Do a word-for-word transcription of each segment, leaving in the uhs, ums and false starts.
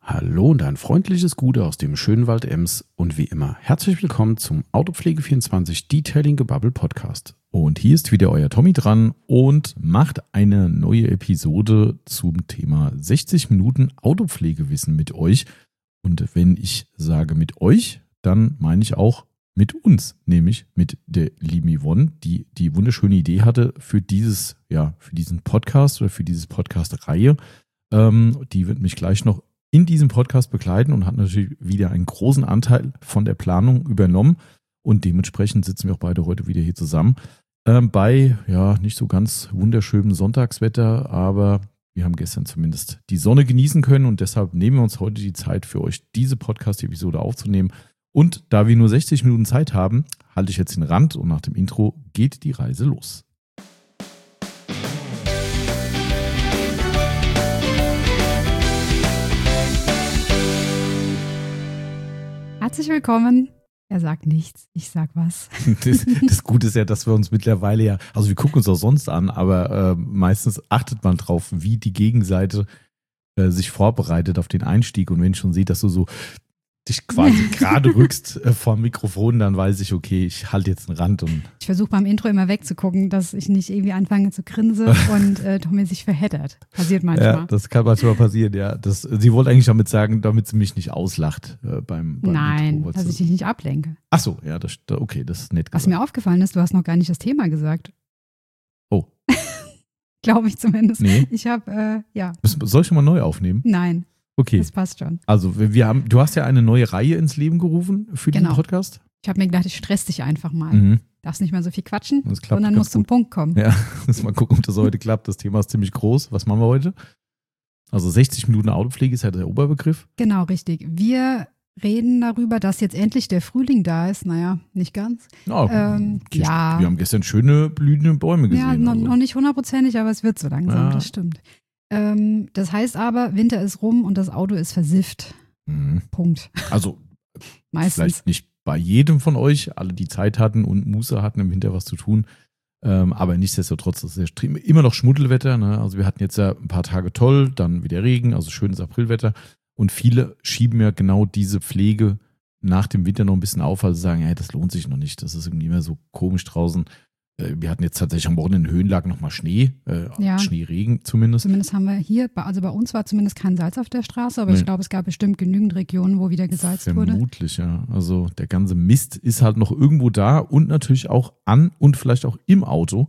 Hallo und ein freundliches Gute aus dem schönen Wald Ems und wie immer herzlich willkommen zum Autopflege vierundzwanzig Detailing Gebubble Podcast. Und hier ist wieder euer Tommy dran und macht eine neue Episode zum Thema sechzig Minuten Autopflegewissen mit euch. Und wenn ich sage mit euch, dann meine ich auch mit uns, nämlich mit der lieben Yvonne, die die wunderschöne Idee hatte für dieses, ja, für diesen Podcast oder für diese Podcast-Reihe. Ähm, die wird mich gleich noch in diesem Podcast begleiten und hat natürlich wieder einen großen Anteil von der Planung übernommen. Und dementsprechend sitzen wir auch beide heute wieder hier zusammen. Ähm, bei, ja, nicht so ganz wunderschönem Sonntagswetter, aber wir haben gestern zumindest die Sonne genießen können und deshalb nehmen wir uns heute die Zeit für euch, diese Podcast-Episode aufzunehmen. Und da wir nur sechzig Minuten Zeit haben, halte ich jetzt den Rand und nach dem Intro geht die Reise los. Herzlich willkommen. Er sagt nichts, ich sag was. Das, das Gute ist ja, dass wir uns mittlerweile ja, also wir gucken uns auch sonst an, aber äh, meistens achtet man drauf, wie die Gegenseite äh, sich vorbereitet auf den Einstieg. Und wenn ich schon sehe, dass du so dich quasi gerade rückst äh, vor dem Mikrofon, dann weiß ich, okay, ich halte jetzt einen Rand. Und ich versuche beim Intro immer wegzugucken, dass ich nicht irgendwie anfange zu grinsen und äh, Tommy sich verheddert. Passiert manchmal. Ja, das kann manchmal passieren, ja. Das, sie wollte eigentlich damit sagen, damit sie mich nicht auslacht äh, beim, beim Nein, Intro. dass ich dich nicht ablenke. Ach so, ja, das, okay, das ist nett gesagt. Was mir aufgefallen ist, du hast noch gar nicht das Thema gesagt. Oh. Glaube ich zumindest. Nee. Ich habe, äh, ja. Soll ich schon mal neu aufnehmen? Nein. Okay. Das passt schon. Also wir haben, du hast ja eine neue Reihe ins Leben gerufen für genau. den Podcast. Ich habe mir gedacht, ich stress dich einfach mal. Mhm. Darfst nicht mehr so viel quatschen, Das klappt sondern ganz musst zum gut. Punkt kommen. Ja, muss mal gucken, ob das heute klappt. Das Thema ist ziemlich groß. Was machen wir heute? Also sechzig Minuten Autopflege ist ja der Oberbegriff. Genau, richtig. Wir reden darüber, dass jetzt endlich der Frühling da ist. Naja, nicht ganz. Oh, ähm, wir, ja. wir haben gestern schöne blühende Bäume gesehen. Ja, noch, also. noch nicht hundertprozentig, aber es wird so langsam, Ja. das stimmt. Ähm, das heißt aber, Winter ist rum und das Auto ist versifft. Mhm. Punkt. Also Meistens. vielleicht nicht bei jedem von euch, alle die Zeit hatten und Muße hatten im Winter was zu tun. Ähm, aber nichtsdestotrotz, das ist ja immer noch Schmuddelwetter. Ne? Also wir hatten jetzt ja ein paar Tage toll, dann wieder Regen, also schönes Aprilwetter. Und viele schieben ja genau diese Pflege nach dem Winter noch ein bisschen auf, also sagen, hey, das lohnt sich noch nicht. Das ist irgendwie immer so komisch draußen. Äh, wir hatten jetzt tatsächlich am Wochenende in Höhenlagen nochmal Schnee, äh, Ja. Schneeregen zumindest. Zumindest haben wir hier, also bei uns war zumindest kein Salz auf der Straße, aber Nee. ich glaube, es gab bestimmt genügend Regionen, wo wieder gesalzt wurde. Vermutlich, ja. Also der ganze Mist ist halt noch irgendwo da und natürlich auch an und vielleicht auch im Auto.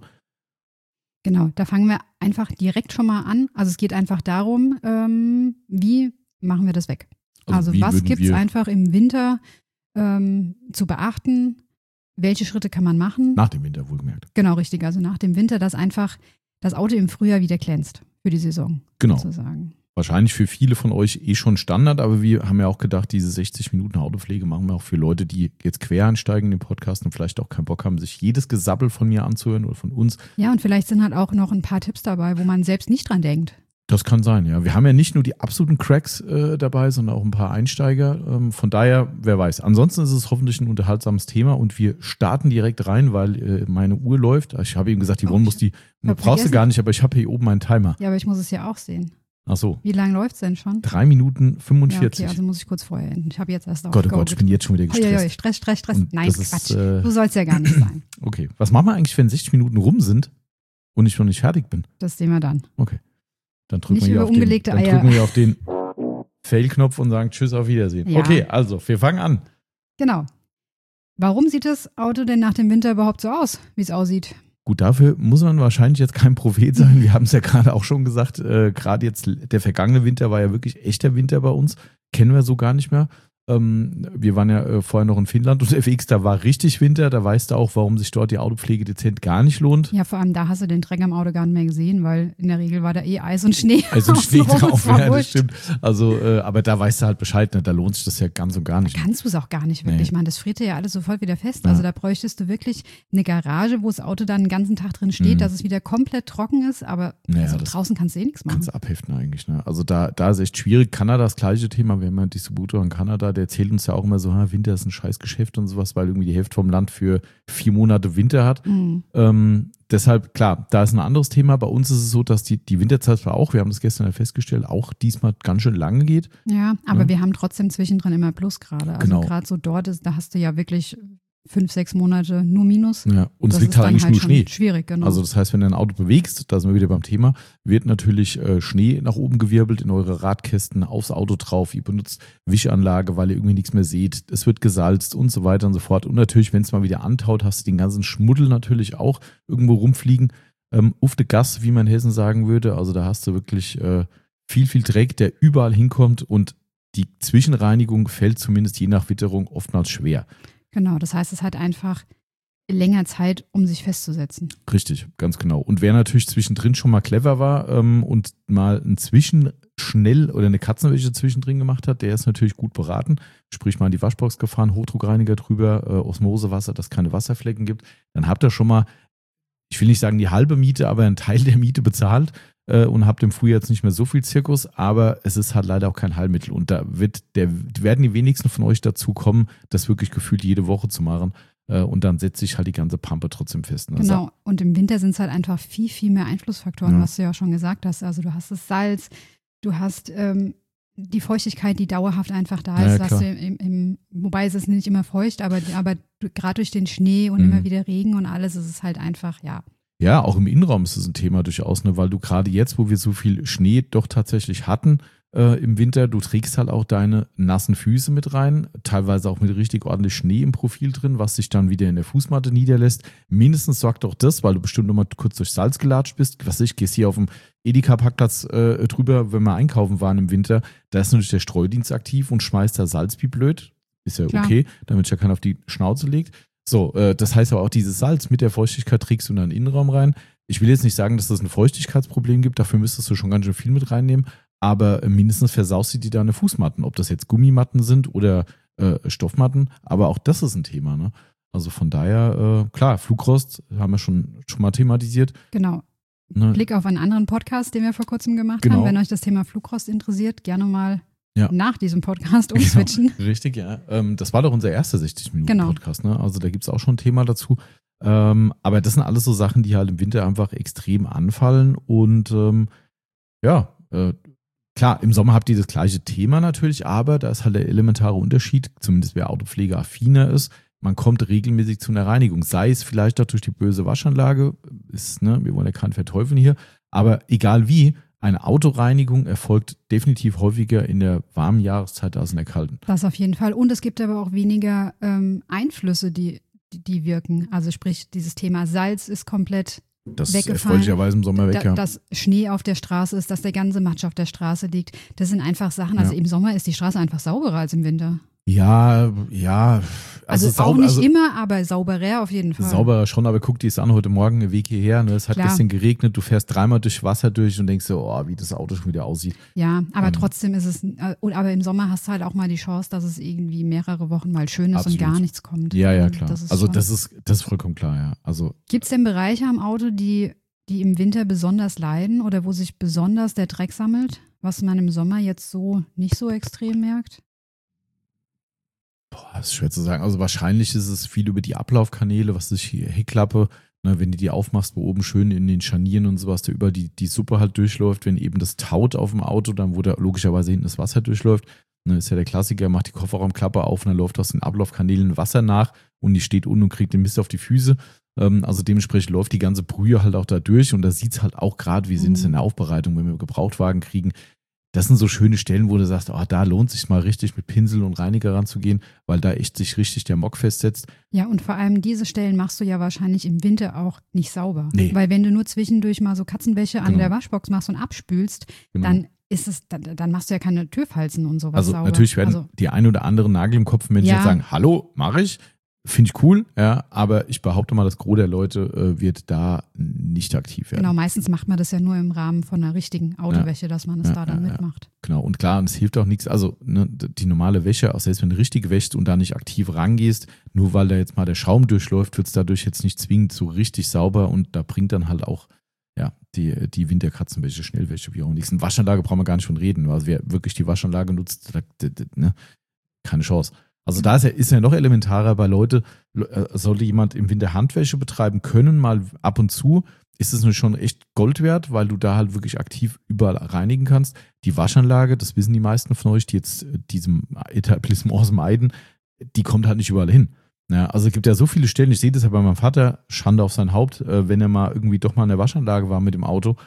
Genau, da fangen wir einfach direkt schon mal an. Also es geht einfach darum, ähm, wie machen wir das weg? Also, wie was würden gibt es wir- einfach im Winter ähm, zu beachten? Welche Schritte kann man machen? Nach dem Winter wohlgemerkt. Genau, richtig. Also nach dem Winter, dass einfach das Auto im Frühjahr wieder glänzt für die Saison, Genau. sozusagen. Wahrscheinlich für viele von euch eh schon Standard, aber wir haben ja auch gedacht, diese sechzig Minuten Autopflege machen wir auch für Leute, die jetzt quer einsteigen in den Podcast und vielleicht auch keinen Bock haben, sich jedes Gesabbel von mir anzuhören oder von uns. Ja, und vielleicht sind halt auch noch ein paar Tipps dabei, wo man selbst nicht dran denkt. Das kann sein, ja. Wir haben ja nicht nur die absoluten Cracks äh, dabei, sondern auch ein paar Einsteiger. Ähm, von daher, wer weiß. Ansonsten ist es hoffentlich ein unterhaltsames Thema und wir starten direkt rein, weil äh, meine Uhr läuft. Ich habe eben gesagt, die Oh, Yvonne muss die, hab brauchst du vergessen. gar nicht, aber ich habe hier oben meinen Timer. Ja, aber ich muss es ja auch sehen. Ach so, Wie lange läuft es denn schon? drei Minuten Ja, fünfundvierzig. okay, also muss ich kurz vorher enden. Ich habe jetzt erst auf Gott, oh Go Gott, ich bin jetzt schon wieder gedrückt. gestresst. Uiuiui, Stress, Stress, Stress. Und Nein, das ist, Quatsch. äh, So soll es ja gar nicht sein. Okay, was machen wir eigentlich, wenn sechzig Minuten rum sind und ich noch nicht fertig bin? Das sehen wir dann. Okay, dann drücken Nicht wir hier über auf den, ungelegte dann Eier. drücken wir auf den Fail-Knopf und sagen Tschüss, auf Wiedersehen. Ja. Okay, also, wir fangen an. Genau. Warum sieht das Auto denn nach dem Winter überhaupt so aus, wie es aussieht? Gut, dafür muss man wahrscheinlich jetzt kein Prophet sein. Wir haben es ja gerade auch schon gesagt, äh, gerade jetzt der vergangene Winter war ja wirklich echter Winter bei uns. Kennen wir so gar nicht mehr. Ähm, wir waren ja äh, vorher noch in Finnland unterwegs, da war richtig Winter. Da weißt du auch, warum sich dort die Autopflege dezent gar nicht lohnt. Ja, vor allem da hast du den Dreck am Auto gar nicht mehr gesehen, weil in der Regel war da eh Eis und Schnee. Also ein Schnee Außenrum, drauf, es war ja, das wurscht. stimmt. Also, äh, aber da weißt du halt Bescheid, ne? Da lohnt sich das ja ganz und gar nicht. Kannst du es auch gar nicht wirklich. Nee. Ich meine, das friert dir ja alles sofort wieder fest. Ja. Also da bräuchtest du wirklich eine Garage, wo das Auto dann den ganzen Tag drin steht, Mhm. dass es wieder komplett trocken ist. Aber Naja, also das draußen kannst du eh nichts machen. Kannst du abheften eigentlich. Ne? Also da, da ist echt schwierig. Kanada das gleiche Thema. Wir haben ja einen Distributor in Kanada, der erzählt uns ja auch immer so, ha, Winter ist ein scheiß Geschäft und sowas, weil irgendwie die Hälfte vom Land für vier Monate Winter hat. Mhm. Ähm, deshalb, klar, da ist ein anderes Thema. Bei uns ist es so, dass die, die Winterzeit zwar auch, wir haben das gestern ja festgestellt, auch diesmal ganz schön lange geht. Ja, aber Ja. wir haben trotzdem zwischendrin immer Plusgrade. Also Genau. gerade so dort ist, da hast du ja wirklich fünf, sechs Monate nur Minus. Ja, und es Das liegt ist halt dann eigentlich halt nur schon Schnee. schwierig, genau. Also das heißt, wenn du ein Auto bewegst, da sind wir wieder beim Thema, wird natürlich äh, Schnee nach oben gewirbelt in eure Radkästen, aufs Auto drauf. Ihr benutzt Wischanlage, weil ihr irgendwie nichts mehr seht. Es wird gesalzt und so weiter und so fort. Und natürlich, wenn es mal wieder antaut, hast du den ganzen Schmuddel natürlich auch irgendwo rumfliegen. Ähm, ufte Gas, wie man in Hessen sagen würde. Also da hast du wirklich äh, viel, viel Dreck, der überall hinkommt und die Zwischenreinigung fällt zumindest je nach Witterung oftmals schwer. Genau, das heißt, es hat einfach länger Zeit, um sich festzusetzen. Richtig, ganz genau. Und wer natürlich zwischendrin schon mal clever war ähm, und mal ein Zwischenschnell oder eine Katzenwäsche zwischendrin gemacht hat, der ist natürlich gut beraten. Sprich mal in die Waschbox gefahren, Hochdruckreiniger drüber, äh, Osmosewasser, dass es keine Wasserflecken gibt. Dann habt ihr schon mal, ich will nicht sagen die halbe Miete, aber einen Teil der Miete bezahlt äh, und habt im Frühjahr jetzt nicht mehr so viel Zirkus, aber es ist halt leider auch kein Heilmittel. Und da wird der, werden die wenigsten von euch dazu kommen, das wirklich gefühlt jede Woche zu machen. Und dann setzt sich halt die ganze Pampe trotzdem fest. Ne? Genau, und im Winter sind es halt einfach viel, viel mehr Einflussfaktoren, Ja. was du ja schon gesagt hast. Also du hast das Salz, du hast ähm, die Feuchtigkeit, die dauerhaft einfach da Ja, ist. ja, was klar. du im, im, wobei es ist nicht immer feucht, aber, aber gerade durch den Schnee und Mhm. immer wieder Regen und alles ist es halt einfach, ja. Ja, auch im Innenraum ist es ein Thema durchaus, ne? Weil du gerade jetzt, wo wir so viel Schnee doch tatsächlich hatten äh, im Winter, du trägst halt auch deine nassen Füße mit rein, teilweise auch mit richtig ordentlich Schnee im Profil drin, was sich dann wieder in der Fußmatte niederlässt. Mindestens sorgt auch das, weil du bestimmt nochmal kurz durch Salz gelatscht bist. Was weiß ich, gehst hier auf dem Edeka-Parkplatz äh, drüber, wenn wir einkaufen waren im Winter, da ist natürlich der Streudienst aktiv und schmeißt da Salz wie blöd. Ist ja Klar. okay, damit sich ja keiner auf die Schnauze legt. So, äh, das heißt aber auch, dieses Salz mit der Feuchtigkeit trägst du in den Innenraum rein. Ich will jetzt nicht sagen, dass das ein Feuchtigkeitsproblem gibt, dafür müsstest du schon ganz schön viel mit reinnehmen, aber äh, mindestens versaust du dir deine Fußmatten, ob das jetzt Gummimatten sind oder äh, Stoffmatten, aber auch das ist ein Thema, ne? Also von daher, äh, klar, Flugrost haben wir schon, schon mal thematisiert. Genau. Ne? Blick auf einen anderen Podcast, den wir vor kurzem gemacht Genau. haben. Wenn euch das Thema Flugrost interessiert, gerne mal Ja. nach diesem Podcast umswitchen. Genau, richtig, ja. Ähm, das war doch unser erster sechzig-Minuten-Podcast, Genau. ne? Also da gibt es auch schon ein Thema dazu. Ähm, aber das sind alles so Sachen, die halt im Winter einfach extrem anfallen. Und ähm, ja, äh, klar, im Sommer habt ihr das gleiche Thema natürlich, aber da ist halt der elementare Unterschied, zumindest wer Autopflege affiner ist, man kommt regelmäßig zu einer Reinigung. Sei es vielleicht auch durch die böse Waschanlage, ist, ne, wir wollen ja keinen verteufeln hier, aber egal wie, eine Autoreinigung erfolgt definitiv häufiger in der warmen Jahreszeit als in der kalten. Das auf jeden Fall. Und es gibt aber auch weniger ähm, Einflüsse, die, die, die wirken. Also sprich, dieses Thema Salz ist komplett Das ist weggefallen. erfreulicherweise im Sommer weg, Da, ja. dass Schnee auf der Straße ist, dass der ganze Matsch auf der Straße liegt. Das sind einfach Sachen. Also Ja. im Sommer ist die Straße einfach sauberer als im Winter. Ja, ja. Also, sau- auch nicht also immer, aber sauberer auf jeden Fall. sauberer schon, aber guck dir es an, heute Morgen der Weg hierher, ne? Es hat Klar. gestern geregnet, du fährst dreimal durch Wasser durch und denkst so, oh, wie das Auto schon wieder aussieht. Ja, aber Ähm. trotzdem ist es, äh, aber im Sommer hast du halt auch mal die Chance, dass es irgendwie mehrere Wochen mal schön ist Absolut. und gar nichts kommt. Ja, ja, Und klar. Das ist also schon- das ist, das ist vollkommen klar, ja. Also Gibt es denn Bereiche am Auto, die, die im Winter besonders leiden oder wo sich besonders der Dreck sammelt, was man im Sommer jetzt so nicht so extrem merkt? boah, das ist schwer zu sagen. Also wahrscheinlich ist es viel über die Ablaufkanäle, was ist hier, Heckklappe, ne, wenn du die aufmachst, wo oben schön in den Scharnieren und sowas, da über die, die Suppe halt durchläuft, wenn eben das taut auf dem Auto, dann wo da logischerweise hinten das Wasser durchläuft, ne, ist ja der Klassiker, macht die Kofferraumklappe auf und dann läuft aus den Ablaufkanälen Wasser nach und die steht unten und kriegt den Mist auf die Füße. Ähm, also dementsprechend läuft die ganze Brühe halt auch da durch und da sieht es halt auch gerade, wie sind es in der Aufbereitung, wenn wir Gebrauchtwagen kriegen. Das sind so schöne Stellen, wo du sagst, oh, da lohnt sich mal richtig mit Pinsel und Reiniger ranzugehen, weil da echt sich richtig der Mock festsetzt. Ja, und vor allem diese Stellen machst du ja wahrscheinlich im Winter auch nicht sauber. Nee. Weil wenn du nur zwischendurch mal so Katzenwäsche an Genau. der Waschbox machst und abspülst, Genau. dann ist es, dann, dann machst du ja keine Türfalzen und sowas Also sauber. natürlich werden Also, die ein oder anderen Nagel im Kopf Menschen Ja. jetzt sagen, hallo, mache ich, finde ich cool, ja, aber ich behaupte mal, das Gros der Leute äh, wird da nicht aktiv werden. genau, meistens macht man das ja nur im Rahmen von einer richtigen Autowäsche, dass man es Ja, da dann ja, ja. mitmacht. Genau, und klar, und es hilft auch nichts, also ne, die normale Wäsche, auch selbst wenn du richtig wäschst und da nicht aktiv rangehst, nur weil da jetzt mal der Schaum durchläuft, wird es dadurch jetzt nicht zwingend so richtig sauber und da bringt dann halt auch ja, die, die Winterkatzenwäsche, Schnellwäsche, wie auch nichts. Eine Waschanlage brauchen wir gar nicht von reden, also wer wirklich die Waschanlage nutzt, da, da, da, ne, keine Chance. Also da ist ja, ist ja noch elementarer bei Leute, sollte jemand im Winter Handwäsche betreiben können, mal ab und zu, ist es schon echt Gold wert, weil du da halt wirklich aktiv überall reinigen kannst. Die Waschanlage, das wissen die meisten von euch, die jetzt diesem Etablissement meiden, die kommt halt nicht überall hin. Ja, also es gibt ja so viele Stellen, ich sehe das ja bei meinem Vater, Schande auf sein Haupt, wenn er mal irgendwie doch mal in der Waschanlage war mit dem Auto,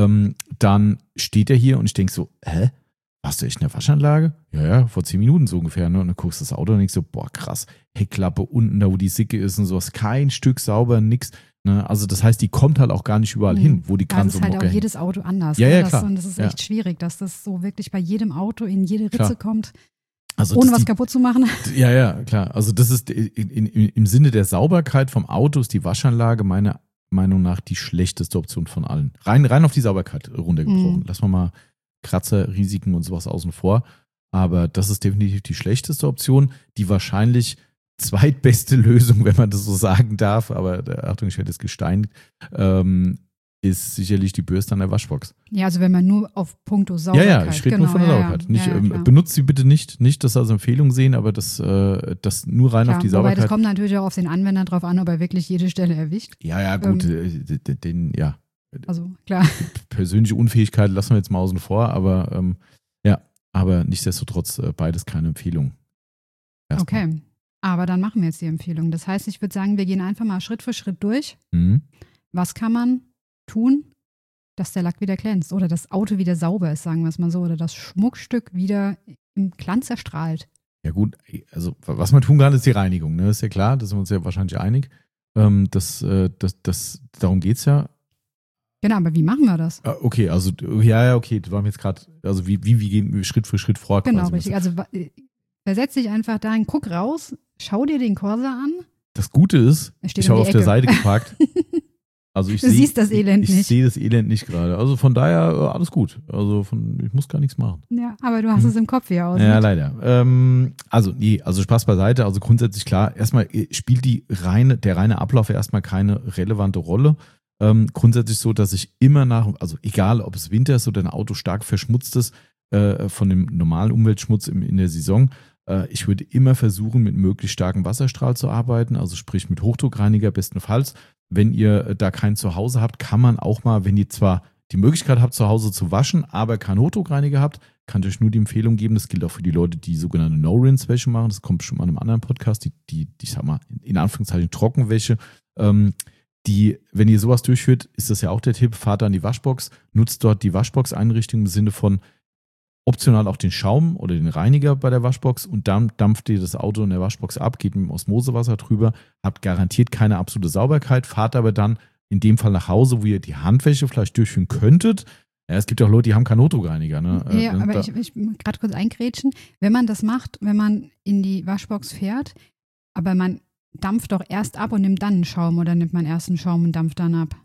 dann steht er hier und ich denke so, hä? Warst du echt in der Waschanlage? Ja, ja, vor zehn Minuten so ungefähr. Ne? Und dann guckst du das Auto und denkst so, boah, krass, Heckklappe unten, da wo die Sicke ist und sowas, kein Stück sauber, nix. Ne? Also das heißt, die kommt halt auch gar nicht überall mhm. hin, wo die Kranse Das ist halt auch jedes Auto anders. Ja, ne? ja, das, klar. Und das ist echt ja. schwierig, dass das so wirklich bei jedem Auto in jede Ritze klar. kommt, also ohne was die, kaputt zu machen. Ja, ja, klar. Also das ist in, in, im Sinne der Sauberkeit vom Auto ist die Waschanlage meiner Meinung nach die schlechteste Option von allen. Rein, rein auf die Sauberkeit runtergebrochen. Mhm. Lass mal mal Kratzer, Risiken und sowas außen vor. Aber das ist definitiv die schlechteste Option. Die wahrscheinlich zweitbeste Lösung, wenn man das so sagen darf, aber Achtung, ich werde jetzt gesteinigt, ähm, ist sicherlich die Bürste an der Waschbox. Ja, also wenn man nur auf puncto Sauberkeit. Ja, ja, ich rede genau, nur von der ja, Sauberkeit. Nicht, ja, ja, ähm, benutzt sie bitte nicht, nicht das als Empfehlung sehen, aber das, äh, das nur rein klar, auf die wobei Sauberkeit. Das kommt natürlich auch auf den Anwender drauf an, ob er wirklich jede Stelle erwischt. Ja, ja, gut, Ähm, den, den, ja. Also, klar. Persönliche Unfähigkeit lassen wir jetzt mal außen vor, aber ähm, ja, aber nichtsdestotrotz äh, beides keine Empfehlung. Erstmal. Okay, aber dann machen wir jetzt die Empfehlung. Das heißt, ich würde sagen, wir gehen einfach mal Schritt für Schritt durch. Mhm. Was kann man tun, dass der Lack wieder glänzt oder das Auto wieder sauber ist, sagen wir es mal so, oder das Schmuckstück wieder im Glanz erstrahlt? Ja gut, also was man tun kann, ist die Reinigung, ne? Ist ja klar, da sind wir uns ja wahrscheinlich einig. Ähm, das, äh, das, das, darum geht es ja. Genau, aber wie machen wir das? Ah, okay, also ja, ja, okay, du warst jetzt gerade, also wie, wie, wie gehen wir Schritt für Schritt vor? Genau, quasi. richtig. Also versetz dich einfach dahin, guck raus, schau dir den Corsa an. Das Gute ist, ich habe auf Ecke. der Seite geparkt. Also ich du seh, siehst das Elend ich, nicht. Ich sehe das Elend nicht gerade. Also von daher äh, alles gut. Also von, ich muss gar nichts machen. Ja, aber du hast hm. es im Kopf hier aus. Ja, leider. Ähm, also nee, also Spaß beiseite. Also grundsätzlich klar, erstmal spielt die reine, der reine Ablauf erstmal keine relevante Rolle. Ähm, grundsätzlich so, dass ich immer nach, also egal ob es Winter ist oder ein Auto stark verschmutzt ist, äh, von dem normalen Umweltschmutz im, in der Saison, äh, ich würde immer versuchen, mit möglichst starkem Wasserstrahl zu arbeiten, also sprich mit Hochdruckreiniger bestenfalls. Wenn ihr da keinen zu Hause habt, kann man auch mal, wenn ihr zwar die Möglichkeit habt, zu Hause zu waschen, aber keinen Hochdruckreiniger habt, kann ich euch nur die Empfehlung geben, das gilt auch für die Leute, die sogenannte No-Rinse-Wäsche machen, das kommt schon mal in einem anderen Podcast, die, die, die ich sag mal, in Anführungszeichen Trockenwäsche, ähm, die, wenn ihr sowas durchführt, ist das ja auch der Tipp, fahrt an die Waschbox, nutzt dort die Waschbox-Einrichtung im Sinne von optional auch den Schaum oder den Reiniger bei der Waschbox und dann dampft ihr das Auto in der Waschbox ab, geht mit dem Osmosewasser drüber, habt garantiert keine absolute Sauberkeit, fahrt aber dann in dem Fall nach Hause, wo ihr die Handwäsche vielleicht durchführen könntet. Ja, es gibt ja auch Leute, die haben keinen Hochdruckreiniger. Ne? Ja, äh, aber ich, ich gerade kurz eingrätschen. Wenn man das macht, wenn man in die Waschbox fährt, aber man dampft doch erst ab und nimmt dann einen Schaum oder nimmt man erst einen Schaum und dampft dann ab?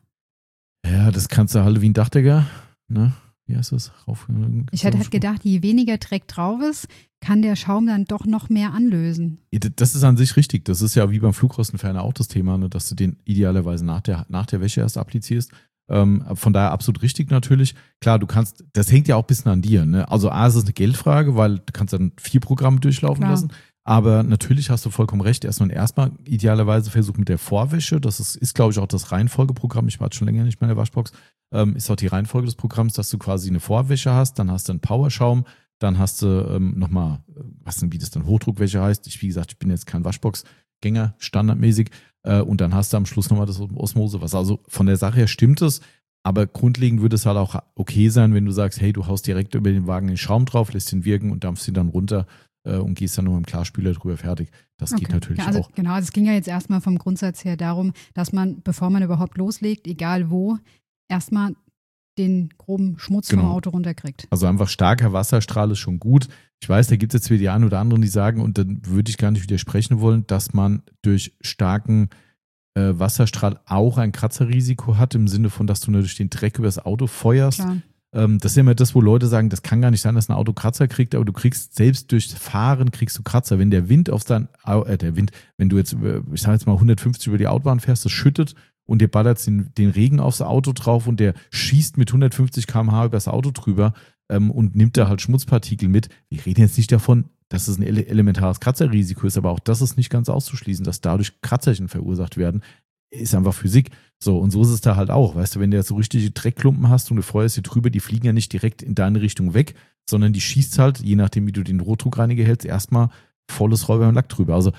Ja, das kannst du halt wie ein Dachdecker, ne? Wie heißt das? Rauf, ich hätte halt gedacht, je weniger Dreck drauf ist, kann der Schaum dann doch noch mehr anlösen. Das ist an sich richtig. Das ist ja wie beim Flugrostenferner auch das Thema, ne, dass du den idealerweise nach der, nach der Wäsche erst applizierst. Ähm, von daher absolut richtig natürlich. Klar, du kannst, das hängt ja auch ein bisschen an dir. Ne? Also A, ist es eine Geldfrage, weil du kannst dann vier Programme durchlaufen Klar. lassen. Aber natürlich hast du vollkommen recht. Erstmal erstmal idealerweise versucht mit der Vorwäsche. Das ist, ist glaube ich, auch das Reihenfolgeprogramm. Ich war schon länger nicht mehr in der Waschbox. Ähm, ist auch die Reihenfolge des Programms, dass du quasi eine Vorwäsche hast, dann hast du einen Powerschaum, dann hast du ähm, nochmal, was denn, wie das dann Hochdruckwäsche heißt. Ich, wie gesagt, ich bin jetzt kein Waschbox-Gänger, standardmäßig. Äh, und dann hast du am Schluss nochmal das Osmosewasser. Also von der Sache her stimmt es. Aber grundlegend würde es halt auch okay sein, wenn du sagst, hey, du haust direkt über den Wagen den Schaum drauf, lässt ihn wirken und dampfst ihn dann runter äh, und gehst dann nur mit dem Klarspüler drüber fertig. Das okay. geht natürlich ja, also, auch. Genau, also es ging ja jetzt erstmal vom Grundsatz her darum, dass man, bevor man überhaupt loslegt, egal wo, erstmal den groben Schmutz genau. vom Auto runterkriegt. Also einfach starker Wasserstrahl ist schon gut. Ich weiß, da gibt es jetzt wieder die einen oder anderen, die sagen, und dann würde ich gar nicht widersprechen wollen, dass man durch starken äh, Wasserstrahl auch ein Kratzerrisiko hat, im Sinne von, dass du nur durch den Dreck übers Auto feuerst. Ähm, das ist ja immer das, wo Leute sagen, das kann gar nicht sein, dass ein Auto Kratzer kriegt, aber du kriegst selbst durch Fahren kriegst du Kratzer. Wenn der Wind auf dein, äh, der Wind, wenn du jetzt, ich sage jetzt mal hundertfünfzig über die Autobahn fährst, das schüttet und dir ballert den, den Regen aufs Auto drauf und der schießt mit hundertfünfzig Kilometer pro Stunde übers Auto drüber, ähm, und nimmt da halt Schmutzpartikel mit. Wir reden jetzt nicht davon, dass es ein ele- elementares Kratzerrisiko ist, aber auch das ist nicht ganz auszuschließen, dass dadurch Kratzerchen verursacht werden. Ist einfach Physik. So, und so ist es da halt auch. Weißt du, wenn du jetzt so richtige Dreckklumpen hast und du feuerst sie drüber, die fliegen ja nicht direkt in deine Richtung weg, sondern die schießt halt, je nachdem, wie du den Hochdruckreiniger hältst, erstmal volles Räuber und Lack drüber. Also,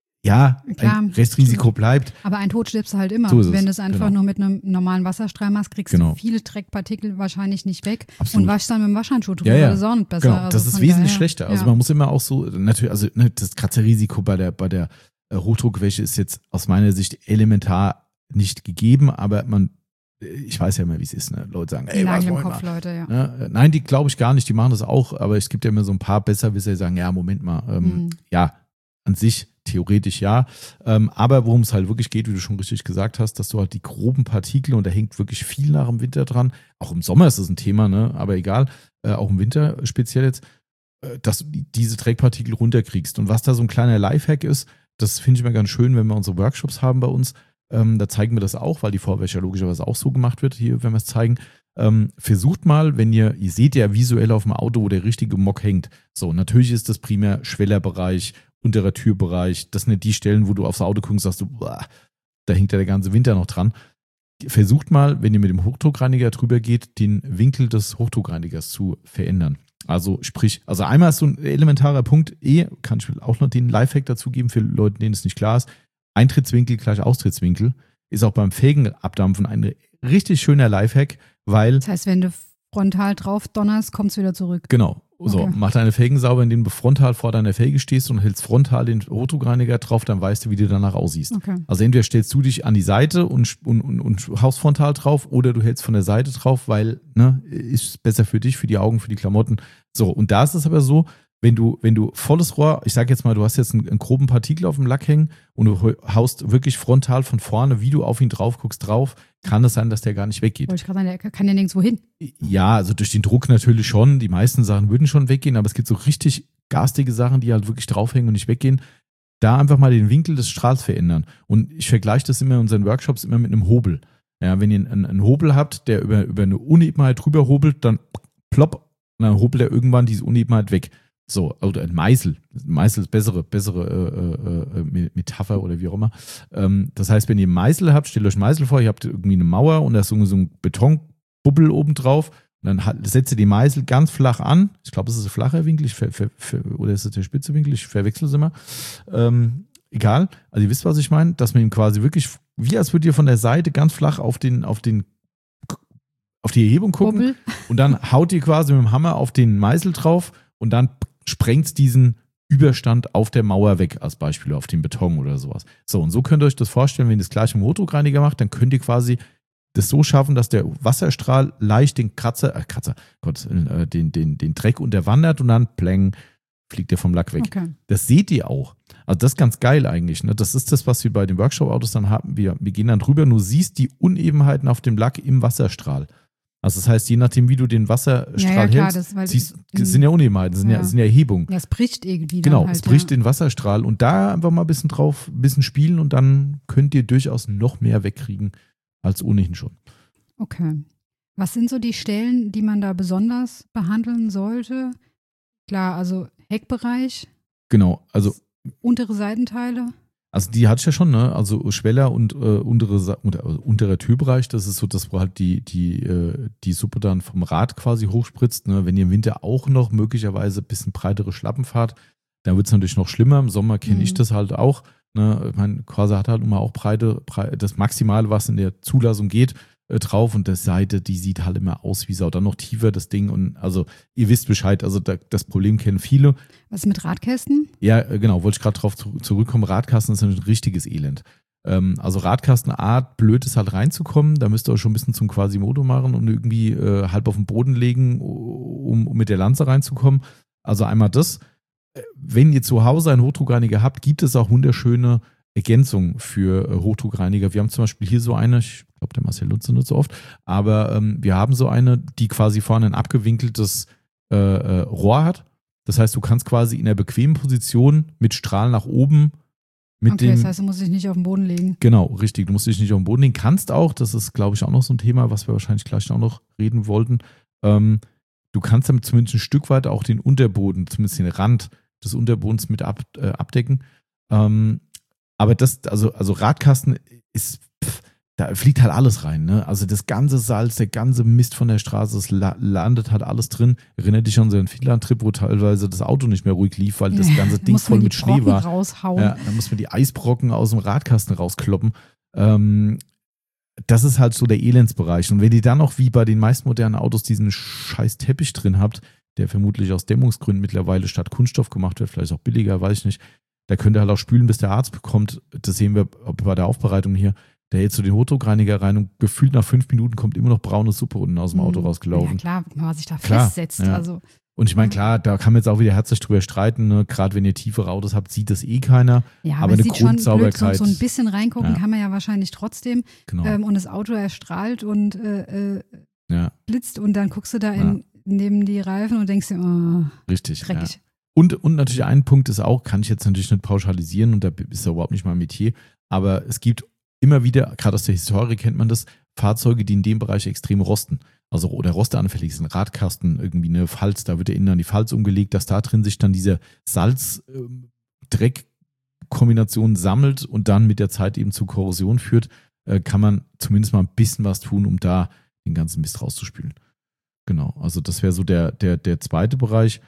ja, Klar, ein Restrisiko bleibt. Aber ein Tod stirbst du halt immer. So ist es, Wenn du es einfach genau. nur mit einem normalen Wasserstrahl machst, kriegst Genau. du viele Dreckpartikel wahrscheinlich nicht weg. Absolut. Und waschst dann mit dem Waschhandschuh drüber, Ja, ja. das ist auch nicht besser. Genau, Also das ist von wesentlich daher, schlechter. Also ja. man muss immer auch so, natürlich, also ne, das Kratzerrisiko bei der, bei der äh, Hochdruckwäsche ist jetzt aus meiner Sicht elementar nicht gegeben, aber man, ich weiß ja immer, wie es ist. Ne? Leute sagen, ey, was Nagel im wollen Kopf, wir? Leute, ja. Ne? Nein, die glaube ich gar nicht, die machen das auch, aber es gibt ja immer so ein paar Besserwisser, die sagen, ja, Moment mal, ähm, Mhm. ja, an sich theoretisch ja, ähm, aber worum es halt wirklich geht, wie du schon richtig gesagt hast, dass du halt die groben Partikel, und da hängt wirklich viel nach dem Winter dran, auch im Sommer ist das ein Thema, ne? Aber egal, äh, auch im Winter speziell jetzt, äh, dass du die- diese Dreckpartikel runterkriegst. Und was da so ein kleiner Lifehack ist, das finde ich immer ganz schön, wenn wir unsere Workshops haben bei uns, ähm, da zeigen wir das auch, weil die Vorwäsche logischerweise auch so gemacht wird, hier, wenn wir es zeigen. Ähm, versucht mal, wenn ihr, ihr seht ja visuell auf dem Auto, wo der richtige Mock hängt. So, natürlich ist das primär Schwellerbereich, unterer Türbereich. Das sind nicht die Stellen, wo du aufs Auto guckst und sagst, du, boah, da hängt ja der ganze Winter noch dran. Versucht mal, wenn ihr mit dem Hochdruckreiniger drüber geht, den Winkel des Hochdruckreinigers zu verändern. Also sprich, also einmal ist so ein elementarer Punkt, eh, kann ich auch noch den Lifehack dazu geben für Leute, denen es nicht klar ist. Eintrittswinkel gleich Austrittswinkel ist auch beim Felgenabdampfen ein richtig schöner Lifehack, weil, Das heißt, wenn du frontal drauf donnerst, kommst du wieder zurück. genau, so, Okay. mach deine Felgen sauber, indem du frontal vor deiner Felge stehst und hältst frontal den Hochdruckreiniger drauf, dann weißt du, wie du danach aussiehst. Okay. Also entweder stellst du dich an die Seite und, und, und, und haust frontal drauf oder du hältst von der Seite drauf, weil, ne, ist besser für dich, für die Augen, für die Klamotten. So, und da ist es aber so, wenn du, wenn du volles Rohr, ich sag jetzt mal, du hast jetzt einen, einen groben Partikel auf dem Lack hängen und du haust wirklich frontal von vorne, wie du auf ihn drauf guckst, drauf, kann es sein, dass der gar nicht weggeht. Wollte ich gerade sagen, der kann ja nirgendwo hin. Ja, also durch den Druck natürlich schon. Die meisten Sachen würden schon weggehen, aber es gibt so richtig garstige Sachen, die halt wirklich draufhängen und nicht weggehen. Da einfach mal den Winkel des Strahls verändern. Und ich vergleiche das immer in unseren Workshops immer mit einem Hobel. Ja, wenn ihr einen, einen Hobel habt, der über, über eine Unebenheit drüber hobelt, dann plopp, und dann hobelt er irgendwann diese Unebenheit weg. So, oder ein Meißel. Meißel ist bessere, bessere äh, äh, Metapher oder wie auch immer. Ähm, das heißt, wenn ihr einen Meißel habt, stellt euch einen Meißel vor, ihr habt irgendwie eine Mauer und da ist so, so ein Betonbubbel oben drauf. Und dann hat, setzt ihr die Meißel ganz flach an. Ich glaube, es ist ein flacher Winkel, ich ver, ver, ver, oder ist es der spitze Winkel? Ich verwechsel es immer. Ähm, egal. Also ihr wisst, was ich meine, dass man ihn quasi wirklich, wie als würdet ihr von der Seite ganz flach auf den, auf den, auf die Erhebung gucken. Bubbel. Und dann haut ihr quasi mit dem Hammer auf den Meißel drauf und dann sprengt diesen Überstand auf der Mauer weg, als Beispiel auf den Beton oder sowas. So, und so könnt ihr euch das vorstellen, wenn ihr das gleich im Hochdruckreiniger macht, dann könnt ihr quasi das so schaffen, dass der Wasserstrahl leicht den Kratzer, äh, Kratzer, Gott, äh, den, den, den Dreck unterwandert und dann pläng, fliegt der vom Lack weg. Okay. Das seht ihr auch. Also das ist ganz geil eigentlich. Ne? Das ist das, was wir bei den Workshop-Autos dann haben. Wir, wir gehen dann drüber, du siehst die Unebenheiten auf dem Lack im Wasserstrahl. Also das heißt, je nachdem, wie du den Wasserstrahl Ja, ja, klar, hältst, das, weil siehst, in- sind ja Unebenheiten, sind ja, Ja. sind ja Erhebungen. Ja, es bricht irgendwie. Genau, dann halt, es bricht ja. den Wasserstrahl und da einfach mal ein bisschen drauf, ein bisschen spielen und dann könnt ihr durchaus noch mehr wegkriegen als ohnehin schon. Okay. Was sind so die Stellen, die man da besonders behandeln sollte? Klar, also Heckbereich, Genau, also untere Seitenteile. Also die hatte ich ja schon, ne? Also Schweller und äh, untere, Sa- unter, also unterer Türbereich, das ist so das, wo halt die, die, äh, die Suppe dann vom Rad quasi hochspritzt. Ne? Wenn ihr im Winter auch noch möglicherweise ein bisschen breitere Schlappen fahrt, dann wird es natürlich noch schlimmer. Im Sommer kenne Mhm. ich das halt auch. Ne? Ich meine, Corsa hat halt immer auch breite, breite, das Maximale, was in der Zulassung geht, äh, drauf. Und das Seite, die sieht halt immer aus wie Sau. Dann noch tiefer das Ding. Und also ihr wisst Bescheid, also da, das Problem kennen viele. Was ist mit Radkästen? Ja, äh, genau, wollte ich gerade drauf zu- zurückkommen. Radkasten ist ein richtiges Elend. Ähm, also Radkastenart, blöd ist halt reinzukommen. Da müsst ihr euch schon ein bisschen zum Quasimodo machen und irgendwie äh, halb auf den Boden legen, um, um mit der Lanze reinzukommen. Also einmal das. Äh, Wenn ihr zu Hause einen Hochdruckreiniger habt, gibt es auch wunderschöne Ergänzungen für äh, Hochdruckreiniger. Wir haben zum Beispiel hier so eine, ich glaube, der Marcel nutzt sie nicht so oft, aber ähm, wir haben so eine, die quasi vorne ein abgewinkeltes äh, äh, Rohr hat. Das heißt, du kannst quasi in einer bequemen Position mit Strahl nach oben mit Okay, dem. das heißt, du musst dich nicht auf den Boden legen. Genau, richtig. Du musst dich nicht auf den Boden legen. Kannst auch, das ist, glaube ich, auch noch so ein Thema, was wir wahrscheinlich gleich auch noch reden wollten. Ähm, du kannst damit zumindest ein Stück weit auch den Unterboden, zumindest den Rand des Unterbodens mit ab, äh, abdecken. Ähm, aber das, also, also Radkasten ist, pff, da fliegt halt alles rein, ne? Also das ganze Salz, der ganze Mist von der Straße, es la- landet halt alles drin. Erinnert dich an so einen Finnland-Trip, wo teilweise das Auto nicht mehr ruhig lief, weil das ganze Ding voll mit Schnee war. Raushauen. Ja, da muss man die Eisbrocken aus dem Radkasten rauskloppen. Ähm, das ist halt so der Elendsbereich. Und wenn ihr dann noch wie bei den meisten modernen Autos diesen scheiß Teppich drin habt, der vermutlich aus Dämmungsgründen mittlerweile statt Kunststoff gemacht wird, vielleicht auch billiger, weiß ich nicht, da könnt ihr halt auch spülen, bis der Arzt bekommt. Das sehen wir bei der Aufbereitung hier. Der hält so den Hochdruckreiniger rein und gefühlt nach fünf Minuten kommt immer noch braune Suppe unten aus dem Auto rausgelaufen. Ja klar, wenn man sich da klar, festsetzt. Ja. Also. Und ich meine, klar, da kann man jetzt auch wieder herzlich drüber streiten. Ne? Gerade wenn ihr tiefere Autos habt, sieht das eh keiner. Ja, aber, aber eine sieht Grundsauberkeit. Schon blöd, so, so ein bisschen reingucken Ja. kann man ja wahrscheinlich trotzdem. Genau. Ähm, und das Auto erstrahlt und äh, äh, ja. blitzt und dann guckst du da in, Ja. neben die Reifen und denkst dir, oh, Richtig. dreckig. Ja. Und, und natürlich ein Punkt ist auch, kann ich jetzt natürlich nicht pauschalisieren und da ist ja überhaupt nicht mein Metier, aber es gibt immer wieder, gerade aus der Historie kennt man das, Fahrzeuge, die in dem Bereich extrem rosten. Also oder rosteanfällig sind, Radkasten, irgendwie eine Falz, da wird der innen an die Falz umgelegt, dass da drin sich dann diese Salz-Dreck-Kombination sammelt und dann mit der Zeit eben zu Korrosion führt, äh, kann man zumindest mal ein bisschen was tun, um da den ganzen Mist rauszuspülen. Genau, also das wäre so der, der, der zweite Bereich.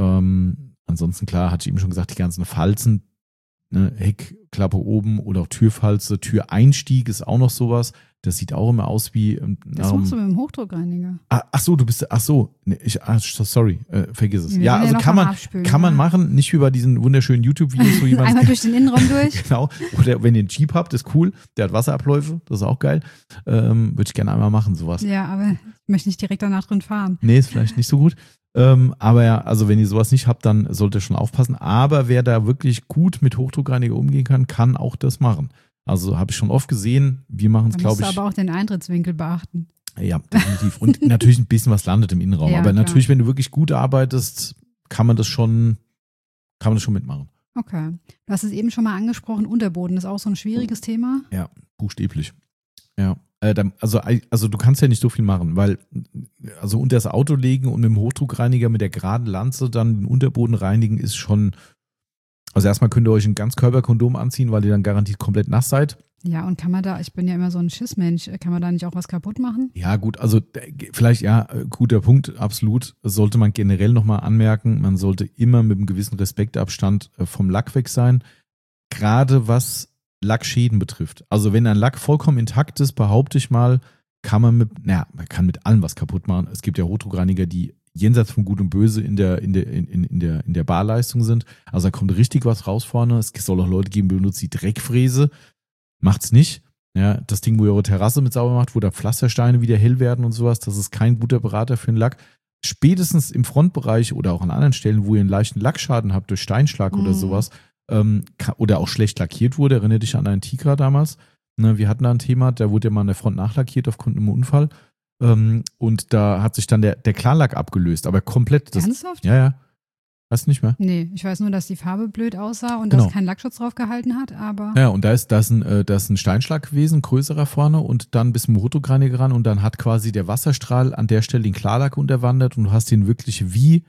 Ähm, ansonsten, klar, hatte ich eben schon gesagt, die ganzen Falzen, ne, Heckklappe oben oder auch Türfalze, Türeinstieg ist auch noch sowas. Das sieht auch immer aus wie. Ähm, das machst du mit dem Hochdruckreiniger. Ach, ach so, du bist. Ach so, nee, ich, ach, sorry, äh, vergiss es. Wir Ja, werden also ja noch kann mal man, abspülen, kann man ja. machen, nicht wie bei diesen wunderschönen YouTube-Videos, wo jemand. Einmal durch den Innenraum durch. Genau. Oder wenn ihr einen Jeep habt, ist cool. Der hat Wasserabläufe, das ist auch geil. Ähm, Würde ich gerne einmal machen, sowas. Ja, aber ich möchte nicht direkt danach drin fahren. Nee, ist vielleicht nicht so gut. Ähm, aber ja, also wenn ihr sowas nicht habt, dann solltet ihr schon aufpassen. Aber wer da wirklich gut mit Hochdruckreiniger umgehen kann, kann auch das machen. Also habe ich schon oft gesehen. Wir machen es, Da glaube musst ich. du aber auch den Eintrittswinkel beachten. Ja, definitiv. Und natürlich ein bisschen was landet im Innenraum. Ja, aber klar. natürlich, wenn du wirklich gut arbeitest, kann man das schon, kann man das schon mitmachen. Okay. Du hast es eben schon mal angesprochen, Unterboden ist auch so ein schwieriges Thema. Ja, buchstäblich. Ja. Äh, dann, also, also du kannst ja nicht so viel machen, weil also unter das Auto legen und mit dem Hochdruckreiniger mit der geraden Lanze dann den Unterboden reinigen ist schon. Also erstmal könnt ihr euch ein Ganzkörperkondom anziehen, weil ihr dann garantiert komplett nass seid. Ja, und kann man da, ich bin ja immer so ein Schissmensch, kann man da nicht auch was kaputt machen? Ja gut, also vielleicht ja, guter Punkt, absolut. Sollte man generell nochmal anmerken, man sollte immer mit einem gewissen Respektabstand vom Lack weg sein. Gerade was Lackschäden betrifft. Also wenn ein Lack vollkommen intakt ist, behaupte ich mal, kann man mit, naja, man kann mit allem was kaputt machen. Es gibt ja Hochdruckreiniger, die jenseits von Gut und Böse in der, in der, in, in der, in der Barleistung sind. Also da kommt richtig was raus vorne. Es soll auch Leute geben, die benutzen die Dreckfräse. Macht's nicht. Ja, das Ding, wo ihr eure Terrasse mit sauber macht, wo da Pflastersteine wieder hell werden und sowas, das ist kein guter Berater für einen Lack. Spätestens im Frontbereich oder auch an anderen Stellen, wo ihr einen leichten Lackschaden habt durch Steinschlag mhm. oder sowas, ähm, oder auch schlecht lackiert wurde, erinnere dich an einen Tigra damals. Ne, wir hatten da ein Thema, da wurde ja mal an der Front nachlackiert aufgrund einem Unfall. Und da hat sich dann der, der Klarlack abgelöst, aber komplett. Das, Ernsthaft? Ja, ja. Weißt du nicht mehr? Nee, ich weiß nur, dass die Farbe blöd aussah und genau. dass kein Lackschutz drauf gehalten hat, aber. Ja, und da ist, da ist, ein, da ist ein Steinschlag gewesen, größerer vorne und dann bis zum Hochdruckreiniger ran und dann hat quasi der Wasserstrahl an der Stelle den Klarlack unterwandert und du hast den wirklich wie,